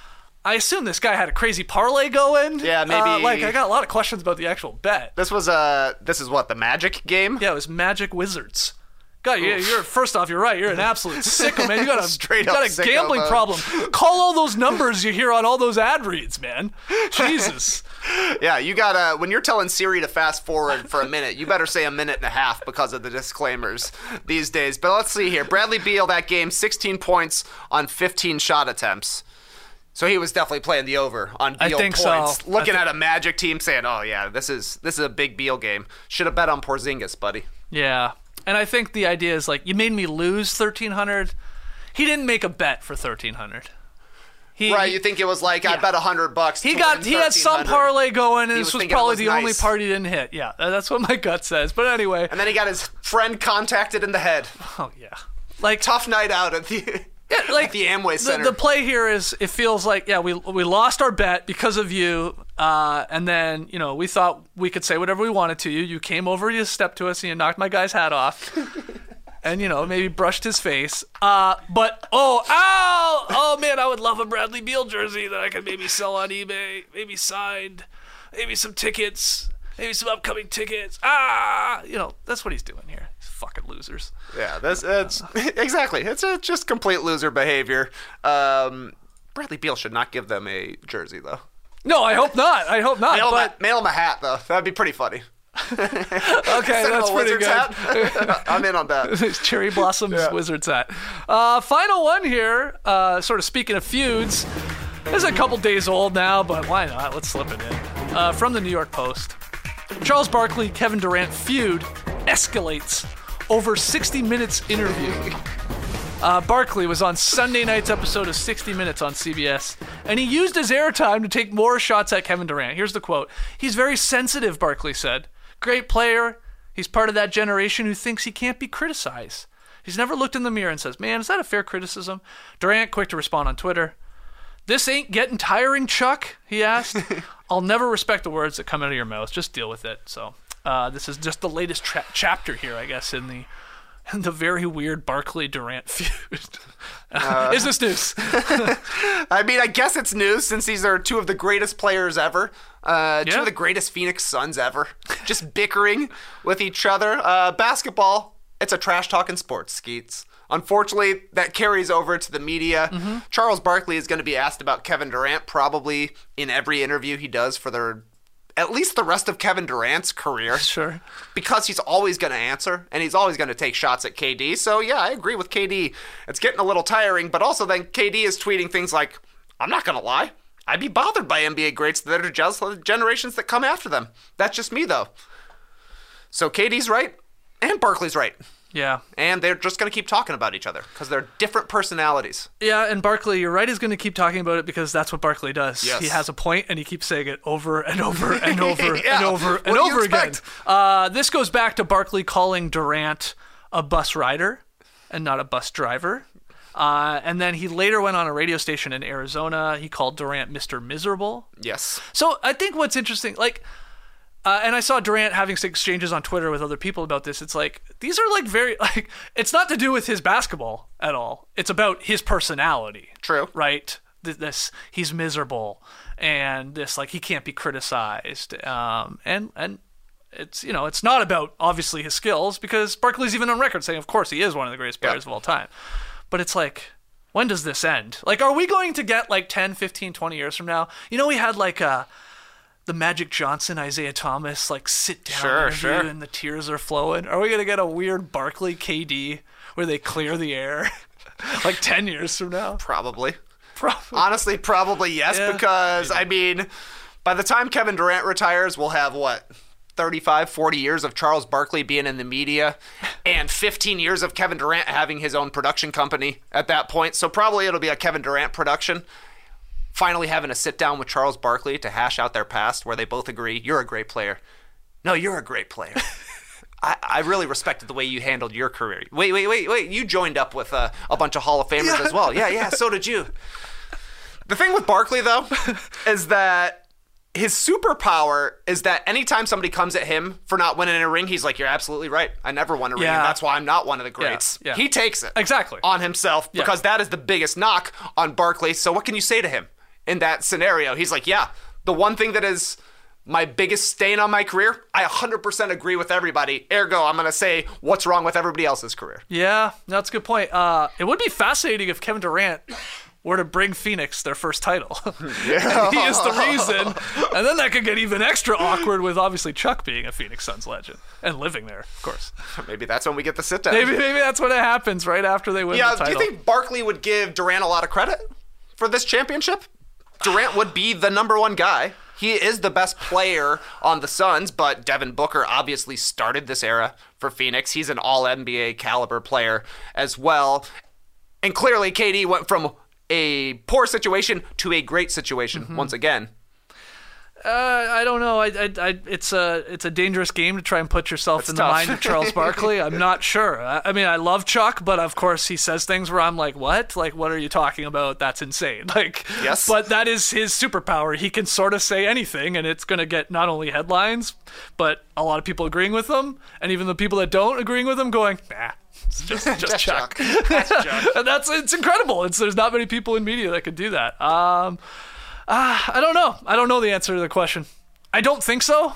I assume this guy had a crazy parlay going. Yeah, maybe- Uh, like, I got a lot of questions about the actual bet. This was uh this is what, the Magic game? Yeah, it was Magic Wizards. God, you, you're first off, you're right. You're an absolute sicko, man. You got a Straight you up got a sicko gambling mode. problem. Call all those numbers you hear on all those ad reads, man. Jesus. Yeah, you gotta, when you're telling Siri to fast forward for a minute, you better say a minute and a half because of the disclaimers these days. But let's see here. Bradley Beal, that game, sixteen points on fifteen shot attempts. So he was definitely playing the over on Beal I think points. so. Looking I at a Magic team saying, oh yeah, this is this is a big Beal game. Should have bet on Porzingis, buddy. Yeah. And I think the idea is like, you made me lose thirteen hundred. He didn't make a bet for thirteen hundred. He, Right, you think it was like, I yeah. bet one hundred bucks He to got win he had some thirteen hundred. parlay going, and He this was was thinking it probably was the only nice. part he didn't hit. Yeah, that's what my gut says. But anyway, And then he got his friend contacted in the head. oh yeah, like Tough night out at the yeah, like at the Amway Center. The, the play here is it feels like yeah we we lost our bet because of you, uh, and then you know we thought we could say whatever we wanted to you. You came over, you stepped to us, and you knocked my guy's hat off. And, you know, maybe brushed his face. Uh, but, oh, ow! Oh, man, I would love a Bradley Beal jersey that I could maybe sell on eBay. Maybe signed. Maybe some tickets. Maybe some upcoming tickets. Ah! You know, that's what he's doing here. He's fucking losers. Yeah, that's it's exactly. It's a, just complete loser behavior. Um, Bradley Beal should not give them a jersey, though. No, I hope not. I hope not. Mail, but him, a, mail him a hat, though. That'd be pretty funny. okay, Send him that's a pretty Wizards good. hat. I'm in on that. Cherry Blossoms Wizards hat. Uh, final one here, uh, sort of speaking of feuds. This is a couple days old now, but why not? Let's slip it in. Uh, from the New York Post. Charles Barkley, Kevin Durant feud escalates over sixty minutes interview. Uh, Barkley was on Sunday night's episode of sixty minutes on C B S, and he used his airtime to take more shots at Kevin Durant. Here's the quote. He's very sensitive, Barkley said. Great player. He's part of that generation who thinks he can't be criticized. He's never looked in the mirror and says, man, is that a fair criticism? Durant, quick to respond on Twitter. This ain't getting tiring, Chuck, he asked. I'll never respect the words that come out of your mouth. Just deal with it. So uh, this is just the latest tra- chapter here, I guess, in the in the very weird Barkley-Durant feud. Uh, is this news? I mean, I guess it's news since these are two of the greatest players ever. Uh, Yeah. Two of the greatest Phoenix Suns ever. Just bickering with each other. Uh, basketball, it's a trash-talking sports, Skeets. Unfortunately, that carries over to the media. Mm-hmm. Charles Barkley is going to be asked about Kevin Durant probably in every interview he does for their, at least the rest of Kevin Durant's career. Sure. Because he's always going to answer, and he's always going to take shots at K D. So, yeah, I agree with K D. It's getting a little tiring, but also then K D is tweeting things like, I'm not going to lie. I'd be bothered by N B A greats that are jealous of the generations that come after them. That's just me, though. So K D's right, and Barkley's right. Yeah. And they're just going to keep talking about each other because they're different personalities. Yeah, and Barkley, you're right, is going to keep talking about it because that's what Barkley does. Yes. He has a point, and he keeps saying it over and over and over Yeah. and over What and do you over again. expect? Uh, this goes back to Barkley calling Durant a bus rider and not a bus driver. Uh, and then he later went on a radio station in Arizona. He called Durant Mister Miserable. Yes. So I think what's interesting, like, uh, and I saw Durant having some exchanges on Twitter with other people about this. It's like, these are like very, like, it's not to do with his basketball at all. It's about his personality. True. Right? Th- This, he's miserable, and this, like, he can't be criticized. Um, and, and it's, you know, it's not about, obviously, his skills, because Barkley's even on record saying, of course, he is one of the greatest players Yeah. of all time. But it's like, when does this end? Like, are we going to get, like, ten, fifteen, twenty years from now? You know, we had, like, a... the Magic Johnson, Isaiah Thomas, like, sit down Sure, interview sure. and the tears are flowing. Are we going to get a weird Barkley K D where they clear the air like ten years from now? Probably. Probably. Honestly, probably yes, Yeah. because, I mean, by the time Kevin Durant retires, we'll have, what, thirty-five, forty years of Charles Barkley being in the media and fifteen years of Kevin Durant having his own production company at that point. So probably it'll be a Kevin Durant production. Finally having a sit down with Charles Barkley to hash out their past where they both agree, you're a great player. No, you're a great player. I, I really respected the way you handled your career. Wait, wait, wait, wait. You joined up with uh, a bunch of Hall of Famers Yeah. as well. Yeah, yeah, so did you. The thing with Barkley, though, is that his superpower is that anytime somebody comes at him for not winning a ring, he's like, you're absolutely right. I never won a ring, Yeah. and that's why I'm not one of the greats. Yeah, yeah. He takes it Exactly. on himself Yeah. because that is the biggest knock on Barkley. So what can you say to him in that scenario? He's like, yeah, the one thing that is my biggest stain on my career, I one hundred percent agree with everybody. Ergo, I'm going to say what's wrong with everybody else's career. Yeah, that's a good point. Uh, it would be fascinating if Kevin Durant were to bring Phoenix their first title. Yeah. He is the reason. And then that could get even extra awkward with, obviously, Chuck being a Phoenix Suns legend and living there, of course. Maybe that's when we get the sit down. Maybe maybe that's when it happens, right after they win Yeah, the do title. you think Barkley would give Durant a lot of credit for this championship? Durant would be the number one guy. He is the best player on the Suns, but Devin Booker obviously started this era for Phoenix. He's an all N B A caliber player as well. And clearly K D went from a poor situation to a great situation Mm-hmm. once again. Uh, I don't know. I, I, I, it's a, it's a dangerous game to try and put yourself It's in tough. the mind of Charles Barkley. I'm not sure. I, I mean, I love Chuck, but of course he says things where I'm like, "What? Like, what are you talking about? That's insane!" Like, Yes. But that is his superpower. He can sort of say anything, and it's going to get not only headlines, but a lot of people agreeing with him, and even the people that don't agreeing with him going, "Nah, it's just, just That's Chuck." Chuck. That's Chuck. And that's it's incredible. It's there's not many people in media that could do that. Um, uh, I don't know. I don't know the answer to the question. I don't think so.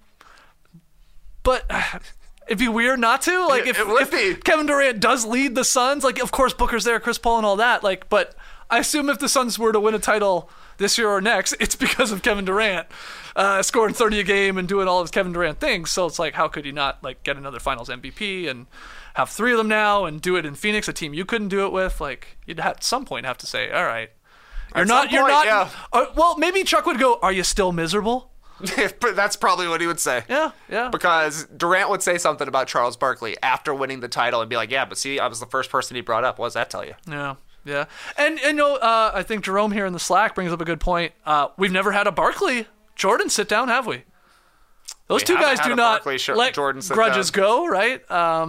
But uh, it'd be weird not to. Like if, It would if be. Kevin Durant does lead the Suns, like of course Booker's there, Chris Paul and all that. Like, but I assume if the Suns were to win a title this year or next, it's because of Kevin Durant uh, scoring thirty a game and doing all of his Kevin Durant things. So it's like, how could he not like get another Finals M V P and have three of them now and do it in Phoenix, a team you couldn't do it with? Like, you'd have, at some point have to say, all right, you're At not, some you're point, not. yeah. Uh, well, maybe Chuck would go, "Are you still miserable?" But that's probably what he would say. Yeah, yeah. Because Durant would say something about Charles Barkley after winning the title and be like, yeah, but see, I was the first person he brought up. What does that tell you? Yeah, yeah. And, and you know, uh, I think Jerome here in the Slack brings up a good point. Uh, we've never had a Barkley Jordan sit down, have we? Those We two haven't guys had do a not Barkley Sh- let Jordan sit grudges down. go, right? Um,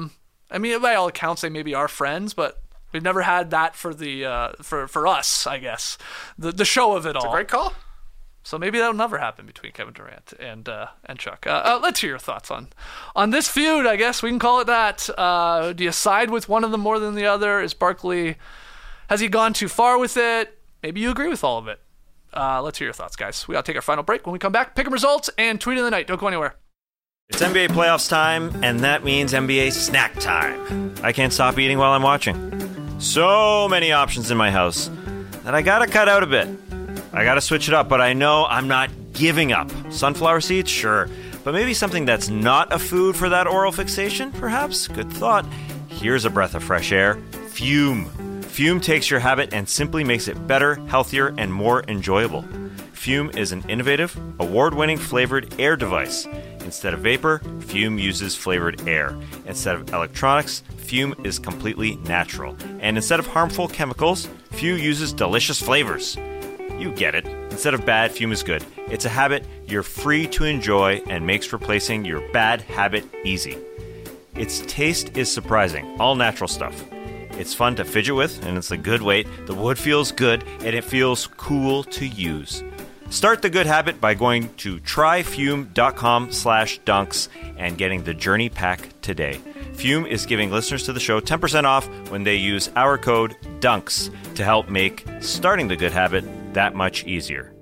I mean, by all accounts, they maybe are friends, but we've never had that for the uh, for for us, I guess. The the show of it all. It's a great call. So maybe that'll never happen between Kevin Durant and uh, and Chuck. Uh, uh, let's hear your thoughts on on this feud. I guess we can call it that. Uh, do you side with one of them more than the other? Is Barkley, has he gone too far with it? Maybe you agree with all of it. Uh, let's hear your thoughts, guys. We got to take our final break. When we come back, pick 'em results and tweet of the night. Don't go anywhere. It's N B A playoffs time, and that means N B A snack time. I can't stop eating while I'm watching. So many options in my house that I gotta cut out a bit. I gotta switch it up, but I know I'm not giving up. Sunflower seeds? Sure. But maybe something that's not a food for that oral fixation, perhaps? Good thought. Here's a breath of fresh air. Fume. Fume takes your habit and simply makes it better, healthier, and more enjoyable. Fume is an innovative, award-winning flavored air device. Instead of vapor, Fume uses flavored air. Instead of electronics, Fume is completely natural. And instead of harmful chemicals, Fume uses delicious flavors. You get it. Instead of bad, Fume is good. It's a habit you're free to enjoy and makes replacing your bad habit easy. Its taste is surprising, all natural stuff. It's fun to fidget with, and it's a good weight. The wood feels good, and it feels cool to use. Start the good habit by going to tryfume.com slash dunks and getting the Journey Pack today. Fume is giving listeners to the show ten percent off when they use our code DUNKS to help make starting the good habit that much easier.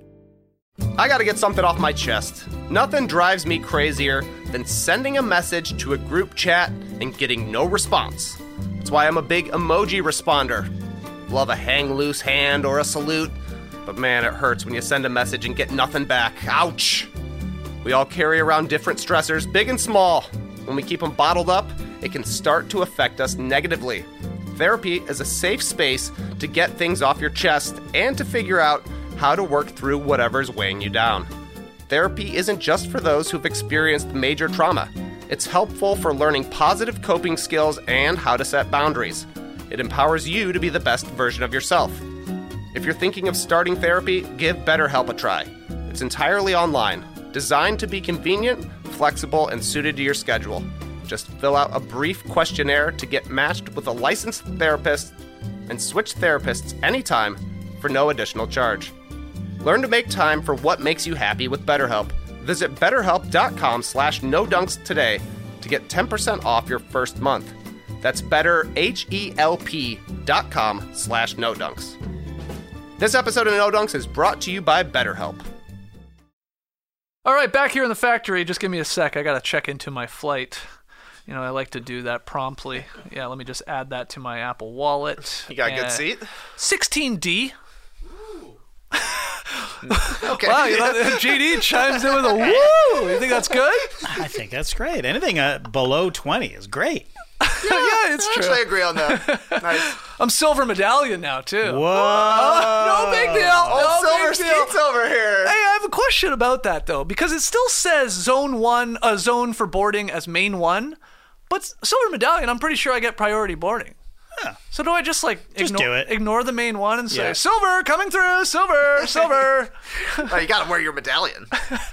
I gotta get something off my chest. Nothing drives me crazier than sending a message to a group chat and getting no response. That's why I'm a big emoji responder. Love a hang loose hand or a salute, but man, it hurts when you send a message and get nothing back. Ouch! We all carry around different stressors, big and small. When we keep them bottled up, it can start to affect us negatively. Therapy is a safe space to get things off your chest and to figure out how to work through whatever's weighing you down. Therapy isn't just for those who've experienced major trauma. It's helpful for learning positive coping skills and how to set boundaries. It empowers you to be the best version of yourself. If you're thinking of starting therapy, give BetterHelp a try. It's entirely online, designed to be convenient, flexible, and suited to your schedule. Just fill out a brief questionnaire to get matched with a licensed therapist and switch therapists anytime for no additional charge. Learn to make time for what makes you happy with BetterHelp. Visit betterhelp.com slash no dunks today to get ten percent off your first month. That's betterhelp.com slash no dunks. This episode of No Dunks is brought to you by BetterHelp. All right, back here in the factory. Just give me a sec. I got to check into my flight. You know, I like to do that promptly. Yeah, let me just add that to my Apple Wallet. You got a uh, good seat? sixteen D. Okay. Wow, you know, G D chimes in with a woo. You think that's good? I think that's great. Anything uh, below twenty is great. Yeah, it's true. Actually, I agree on that. Nice. I'm silver medallion now, too. Whoa. Uh, no big deal. Oh, no silver big deal. seats over here. Hey, I have a question about that, though, because it still says zone one, a zone for boarding as main one, but silver medallion, I'm pretty sure I get priority boarding. Huh. So do I just, like, Just ignore, do it. ignore the main one and say, Yeah. silver, coming through, silver, silver. Oh, you gotta wear your medallion.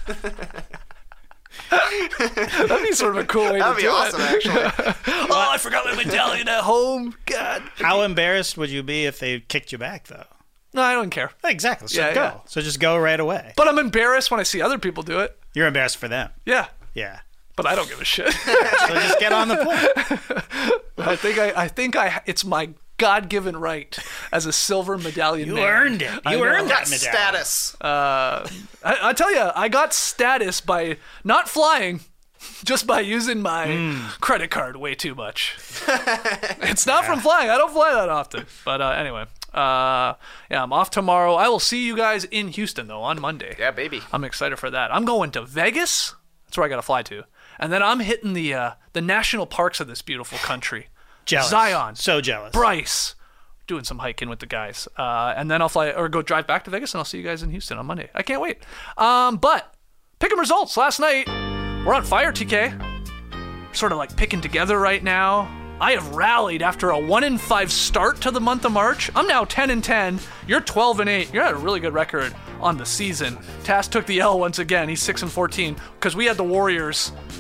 That'd be sort of a cool way That'd to be do awesome, it. actually. Oh, I forgot my medallion at home. God. How embarrassed would you be if they kicked you back, though? No, I don't care. Exactly. So Yeah, go. yeah. So just go right away. But I'm embarrassed when I see other people do it. You're embarrassed for them. Yeah. Yeah. But I don't give a shit. So just get on the point. I think I, I think I, it's my God-given right as a silver medallion You man. earned it. I You know. earned Got that medallion. status. Uh, I, I tell you, I got status by not flying, just by using my Mm. credit card way too much. It's not from flying. I don't fly that often. But uh, anyway, uh, yeah, I'm off tomorrow. I will see you guys in Houston, though, on Monday. Yeah, baby. I'm excited for that. I'm going to Vegas. That's where I got to fly to. And then I'm hitting the uh, the national parks of this beautiful country. Jealous. Zion. So jealous. Bryce. Doing some hiking with the guys. Uh, and then I'll fly or go drive back to Vegas and I'll see you guys in Houston on Monday. I can't wait. Um, but pick 'em results last night. We're on fire, T K. Sort of like picking together right now. I have rallied after a one and five start to the month of March. I'm now ten and ten. You're twelve and eight. You're at a really good record on the season. Tass took the L once again. He's six and fourteen because we had the Warriors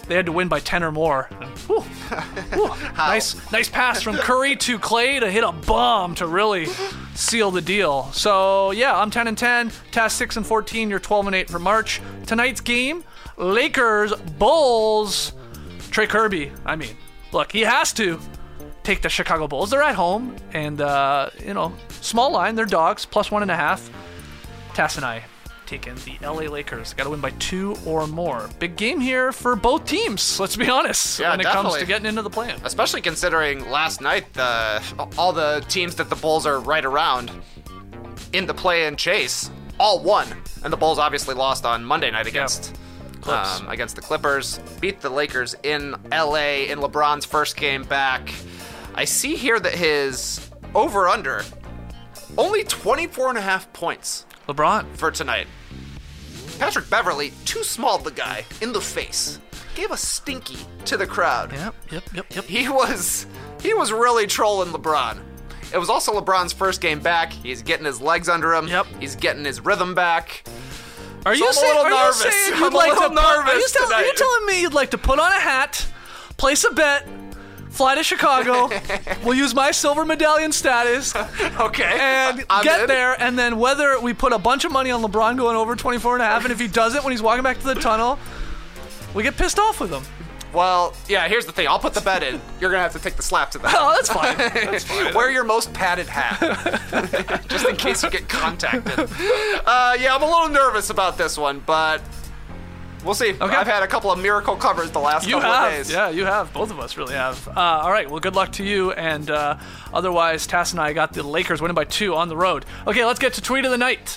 They had to win by ten or more. Whew. Whew. nice, nice pass from Curry to Clay to hit a bomb to really seal the deal. So yeah, I'm ten and ten. Task six and fourteen. You're twelve and eight for March. Tonight's game: Lakers, Bulls. Trey Kirby. I mean, look, he has to take the Chicago Bulls. They're at home, and uh, you know, small line. They're dogs, plus one and a half. Tass and I taking the L A Lakers. Got to win by two or more. Big game here for both teams. Let's be honest. Yeah, when it definitely. comes to getting into the play-in. Especially considering last night the all the teams that the Bulls are right around in the play-in chase all won, and the Bulls obviously lost on Monday night against. Um, against the Clippers, beat the Lakers in L A in LeBron's first game back. I see here that his over-under, only twenty-four and a half points. LeBron. For tonight. Patrick Beverley, too small the guy, in the face. Gave a stinky to the crowd. Yep, yep, yep, yep. He was, he was really trolling LeBron. It was also LeBron's first game back. He's getting his legs under him. Yep. He's getting his rhythm back. Are So you I'm a saying, little are you nervous. saying I'm you'd a like little to put, are you, nervous tell, are you tonight. telling me you'd like to put on a hat, place a bet, fly to Chicago, we'll use my silver medallion status, Okay. and I'm get in. there, and then whether we put a bunch of money on LeBron going over twenty-four and a half, and if he doesn't when he's walking back to the tunnel, we get pissed off with him. Well, yeah, here's the thing. I'll put the bet in. You're going to have to take the slap to that. Oh, that's fine. That's fine. Wear your most padded hat. Just in case you get contacted. Uh, yeah, I'm a little nervous about this one, but we'll see. Okay. I've had a couple of miracle covers the last You couple have, of days. yeah, you have. Both of us really have. Uh, all right, well, good luck to you. And uh, otherwise, Tass and I got the Lakers winning by two on the road. Okay, let's get to Tweet of the Night.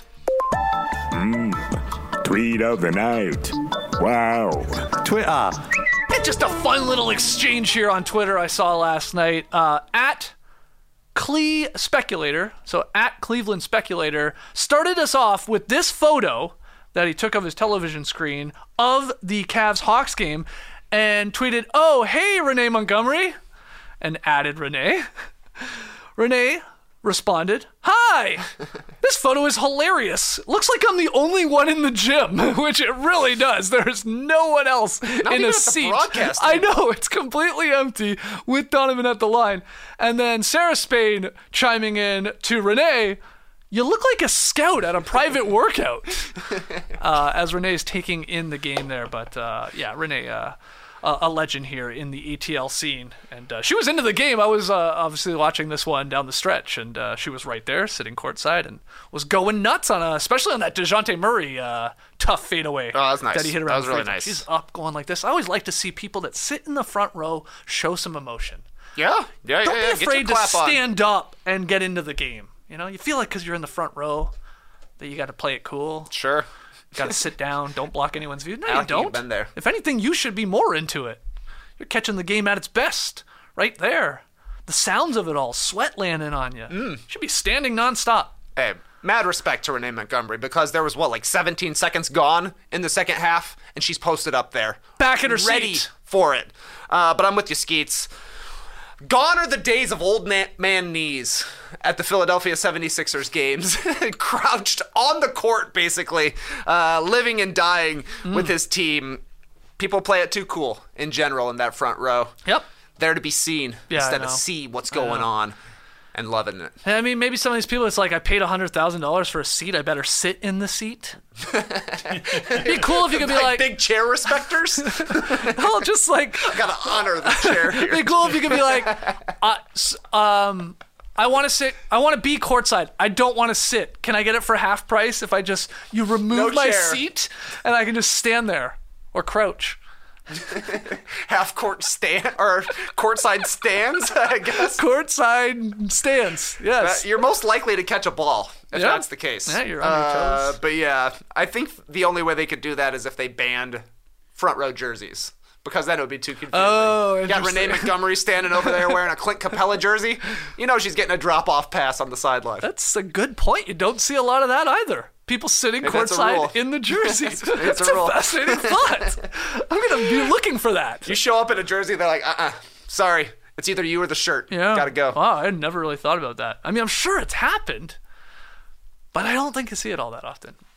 Mm, tweet of the night. Wow. Twitter. And just a fun little exchange here on Twitter I saw last night. Uh, at Cle Speculator, so at Cleveland Speculator, started us off with this photo that he took of his television screen of the Cavs-Hawks game and tweeted, "Oh, hey, Renee Montgomery," and added Renee. Renee responded, "Hi! This photo is hilarious. Looks like I'm the only one in the gym," which it really does. There's no one else Not in even a at the seat. broadcast I table. know, it's completely empty with Donovan at the line. And then Sarah Spain chiming in to Renee, "You look like a scout at a private workout," uh, as Renee's taking in the game there. But uh, yeah, Renee, uh, a, a legend here in the A T L scene. And uh, she was into the game. I was uh, obviously watching this one down the stretch, and uh, she was right there sitting courtside and was going nuts on, a, especially on that DeJounte Murray uh, tough fadeaway. Oh, that was nice. That he hit That around was the really free throw. nice. She's up going like this. I always like to see people that sit in the front row show some emotion. Yeah, yeah, Don't yeah. yeah. be Get afraid your to clap on. stand up and get into the game. You know, you feel like because you're in the front row that you got to play it cool. Sure. Got to sit down. Don't block anyone's view. No, I you don't think don't. you've been there. If anything, you should be more into it. You're catching the game at its best right there. The sounds of it all, sweat landing on you. Mm. Should be standing nonstop. Hey, mad respect to Renee Montgomery because there was, what, like seventeen seconds gone in the second half, and she's posted up there. Back in her ready seat. for it. Uh, but I'm with you, Skeets. Gone are the days of old man, man knees at the Philadelphia seventy-sixers games. Crouched on the court, basically, uh, living and dying Mm. with his team. People play it too cool in general in that front row. Yep. There to be seen Yeah, I instead of know. see what's I going know. on and loving it. I mean, maybe some of these people, it's like, I paid one hundred thousand dollars for a seat. I better sit in the seat. It'd be cool if you could be Like like, big chair respecters. oh, just like, I gotta honor the chair here. it'd be cool if you could be like, uh, s- um, I want to sit, I want to be courtside. I don't want to sit. Can I get it for half price if I just, you remove No my chair. seat and I can just stand there or crouch? Half court stand or courtside stands, I guess. Courtside stands, Uh, yes. you're most likely to catch a ball if Yeah. that's the case. Yeah, you're on your Uh, toes. But yeah, I think the only way they could do that is if they banned front row jerseys. Because then it would be too confusing. Oh, You got Renee interesting. Montgomery standing over there wearing a Clint Capella jersey. You know she's getting a drop-off pass on the sideline. That's a good point. You don't see a lot of that either. People sitting Hey, that's a rule. courtside in the jerseys. It's- it's That's a a, rule. fascinating thought. I'm going to be looking for that. You show up in a jersey, they're like, uh-uh, sorry. It's either you or the shirt. Yeah. Gotta go. Wow, I had never really thought about that. I mean, I'm sure it's happened, but I don't think you see it all that often.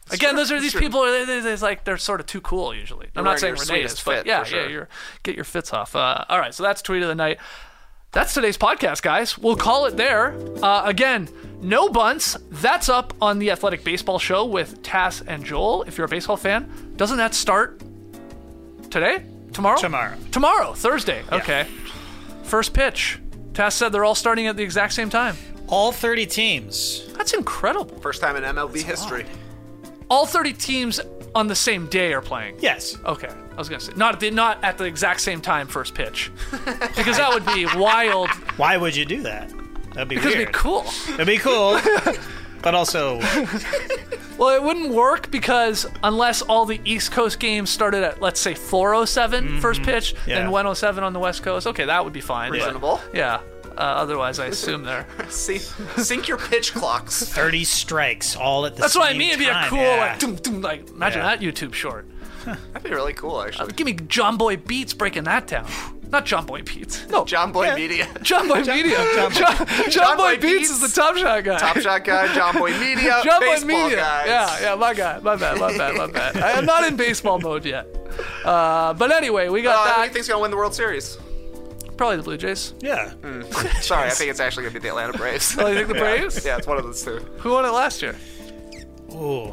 Again, true. those are these It's people. They, they, they're like they're sort of too cool usually. I'm You're not saying wearing your Renee is, sweetest but fit, yeah, for sure. yeah, you're get your fits off. Uh, all right, so that's tweet of the night. That's today's podcast, guys. We'll call it there. Uh, again, no bunts. That's up on the Athletic Baseball Show with Tass and Joel. If you're a baseball fan, doesn't that start today? Tomorrow? Tomorrow. Tomorrow, Thursday. Okay. First pitch. Tass said they're all starting at the exact same time. All thirty teams. That's incredible. First time in M L B history. All thirty teams on the same day are playing. Yes. Okay. I was gonna say not at the, not at the exact same time. First pitch, because that would be wild. Why would you do that? That'd be Because weird. it'd be cool. It'd be cool, but also Well, it wouldn't work because unless all the East Coast games started at, let's say, four oh seven first pitch, Yeah. then one oh seven on the West Coast. Okay, that would be fine. but- Reasonable. Yeah. Uh, otherwise, I assume they're. See, sync your pitch clocks. thirty strikes all at the That's same what I mean. It'd be a time. cool, Yeah. like, doom, doom, like, imagine Yeah. that YouTube short. That'd be really cool, actually. Give me John Boy Beats breaking that down. Not John Boy Beats. No, John Boy Media. John Boy Media. John, John, John Boy, Boy Beats Beats. is the Top Shot guy. Top Shot guy, John Boy Media, John Boy baseball Media. guys. Yeah, yeah, my guy. My bad, my bad, my bad. I am not in baseball mode yet. Uh, but anyway, we got Uh, who do you that. think's gonna win the World Series? Probably the Blue Jays. Yeah. Sorry, I think it's actually gonna be the Atlanta Braves. Oh, you think the Braves? Yeah, it's one of those two. Who won it last year? Ooh.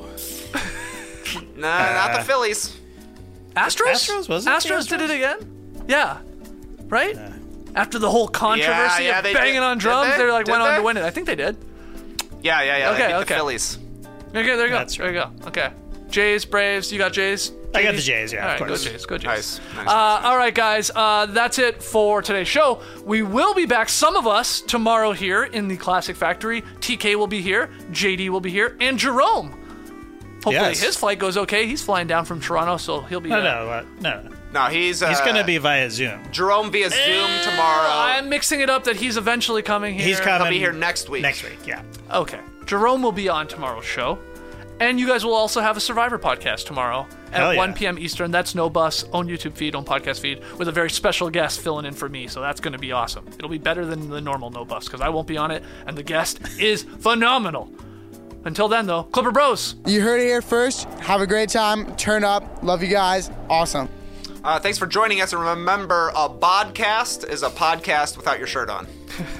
Nah, not the Phillies. Astros? Astros, was it the Astros did Astros? it again? Yeah. Right? After the whole controversy yeah, of they banging did. on Did drums, they? they like Did went on they? to win it. I think they did. Yeah, yeah, yeah. Okay, they beat okay. the Phillies. Okay, there you go. That's There you go. Okay. Jays, Braves. You got Jays? I got the Jays, yeah, All of right, course. go Jays. Go Jays. Nice. nice, Uh, nice. all right, guys. Uh, that's it for today's show. We will be back, some of us, tomorrow here in the Classic Factory. T K will be here. J D will be here. And Jerome. Hopefully Yes. his flight goes okay. He's flying down from Toronto, so he'll be... No, uh, no, uh, no, no. No, he's uh, He's gonna be via Zoom. Jerome via Zoom tomorrow. I'm mixing it up that he's eventually coming here. He's coming. He'll be here next week. Next week, yeah. Okay. Jerome will be on tomorrow's show. And you guys will also have a Survivor podcast tomorrow at Hell yeah. one p.m. Eastern. That's No Bus, own YouTube feed, own podcast feed, with a very special guest filling in for me. So that's going to be awesome. It'll be better than the normal No Bus because I won't be on it, and the guest is phenomenal. Until then, though, Clipper Bros. You heard it here first. Have a great time. Turn up. Love you guys. Awesome. Uh, thanks for joining us, and remember, a podcast is a podcast without your shirt on.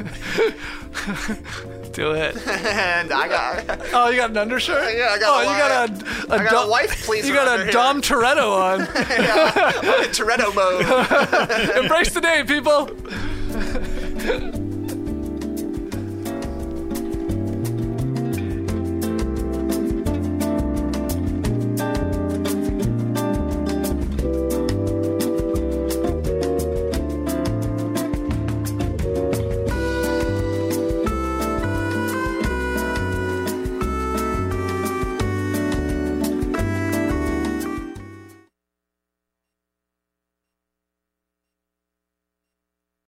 Do it. And I got, Oh, you got an undershirt? yeah, I got. Oh, a, you got a, a, I got Dom- a wife pleaser. You got under a here. Dom Toretto on. I'm in Toretto mode. Embrace the day, people.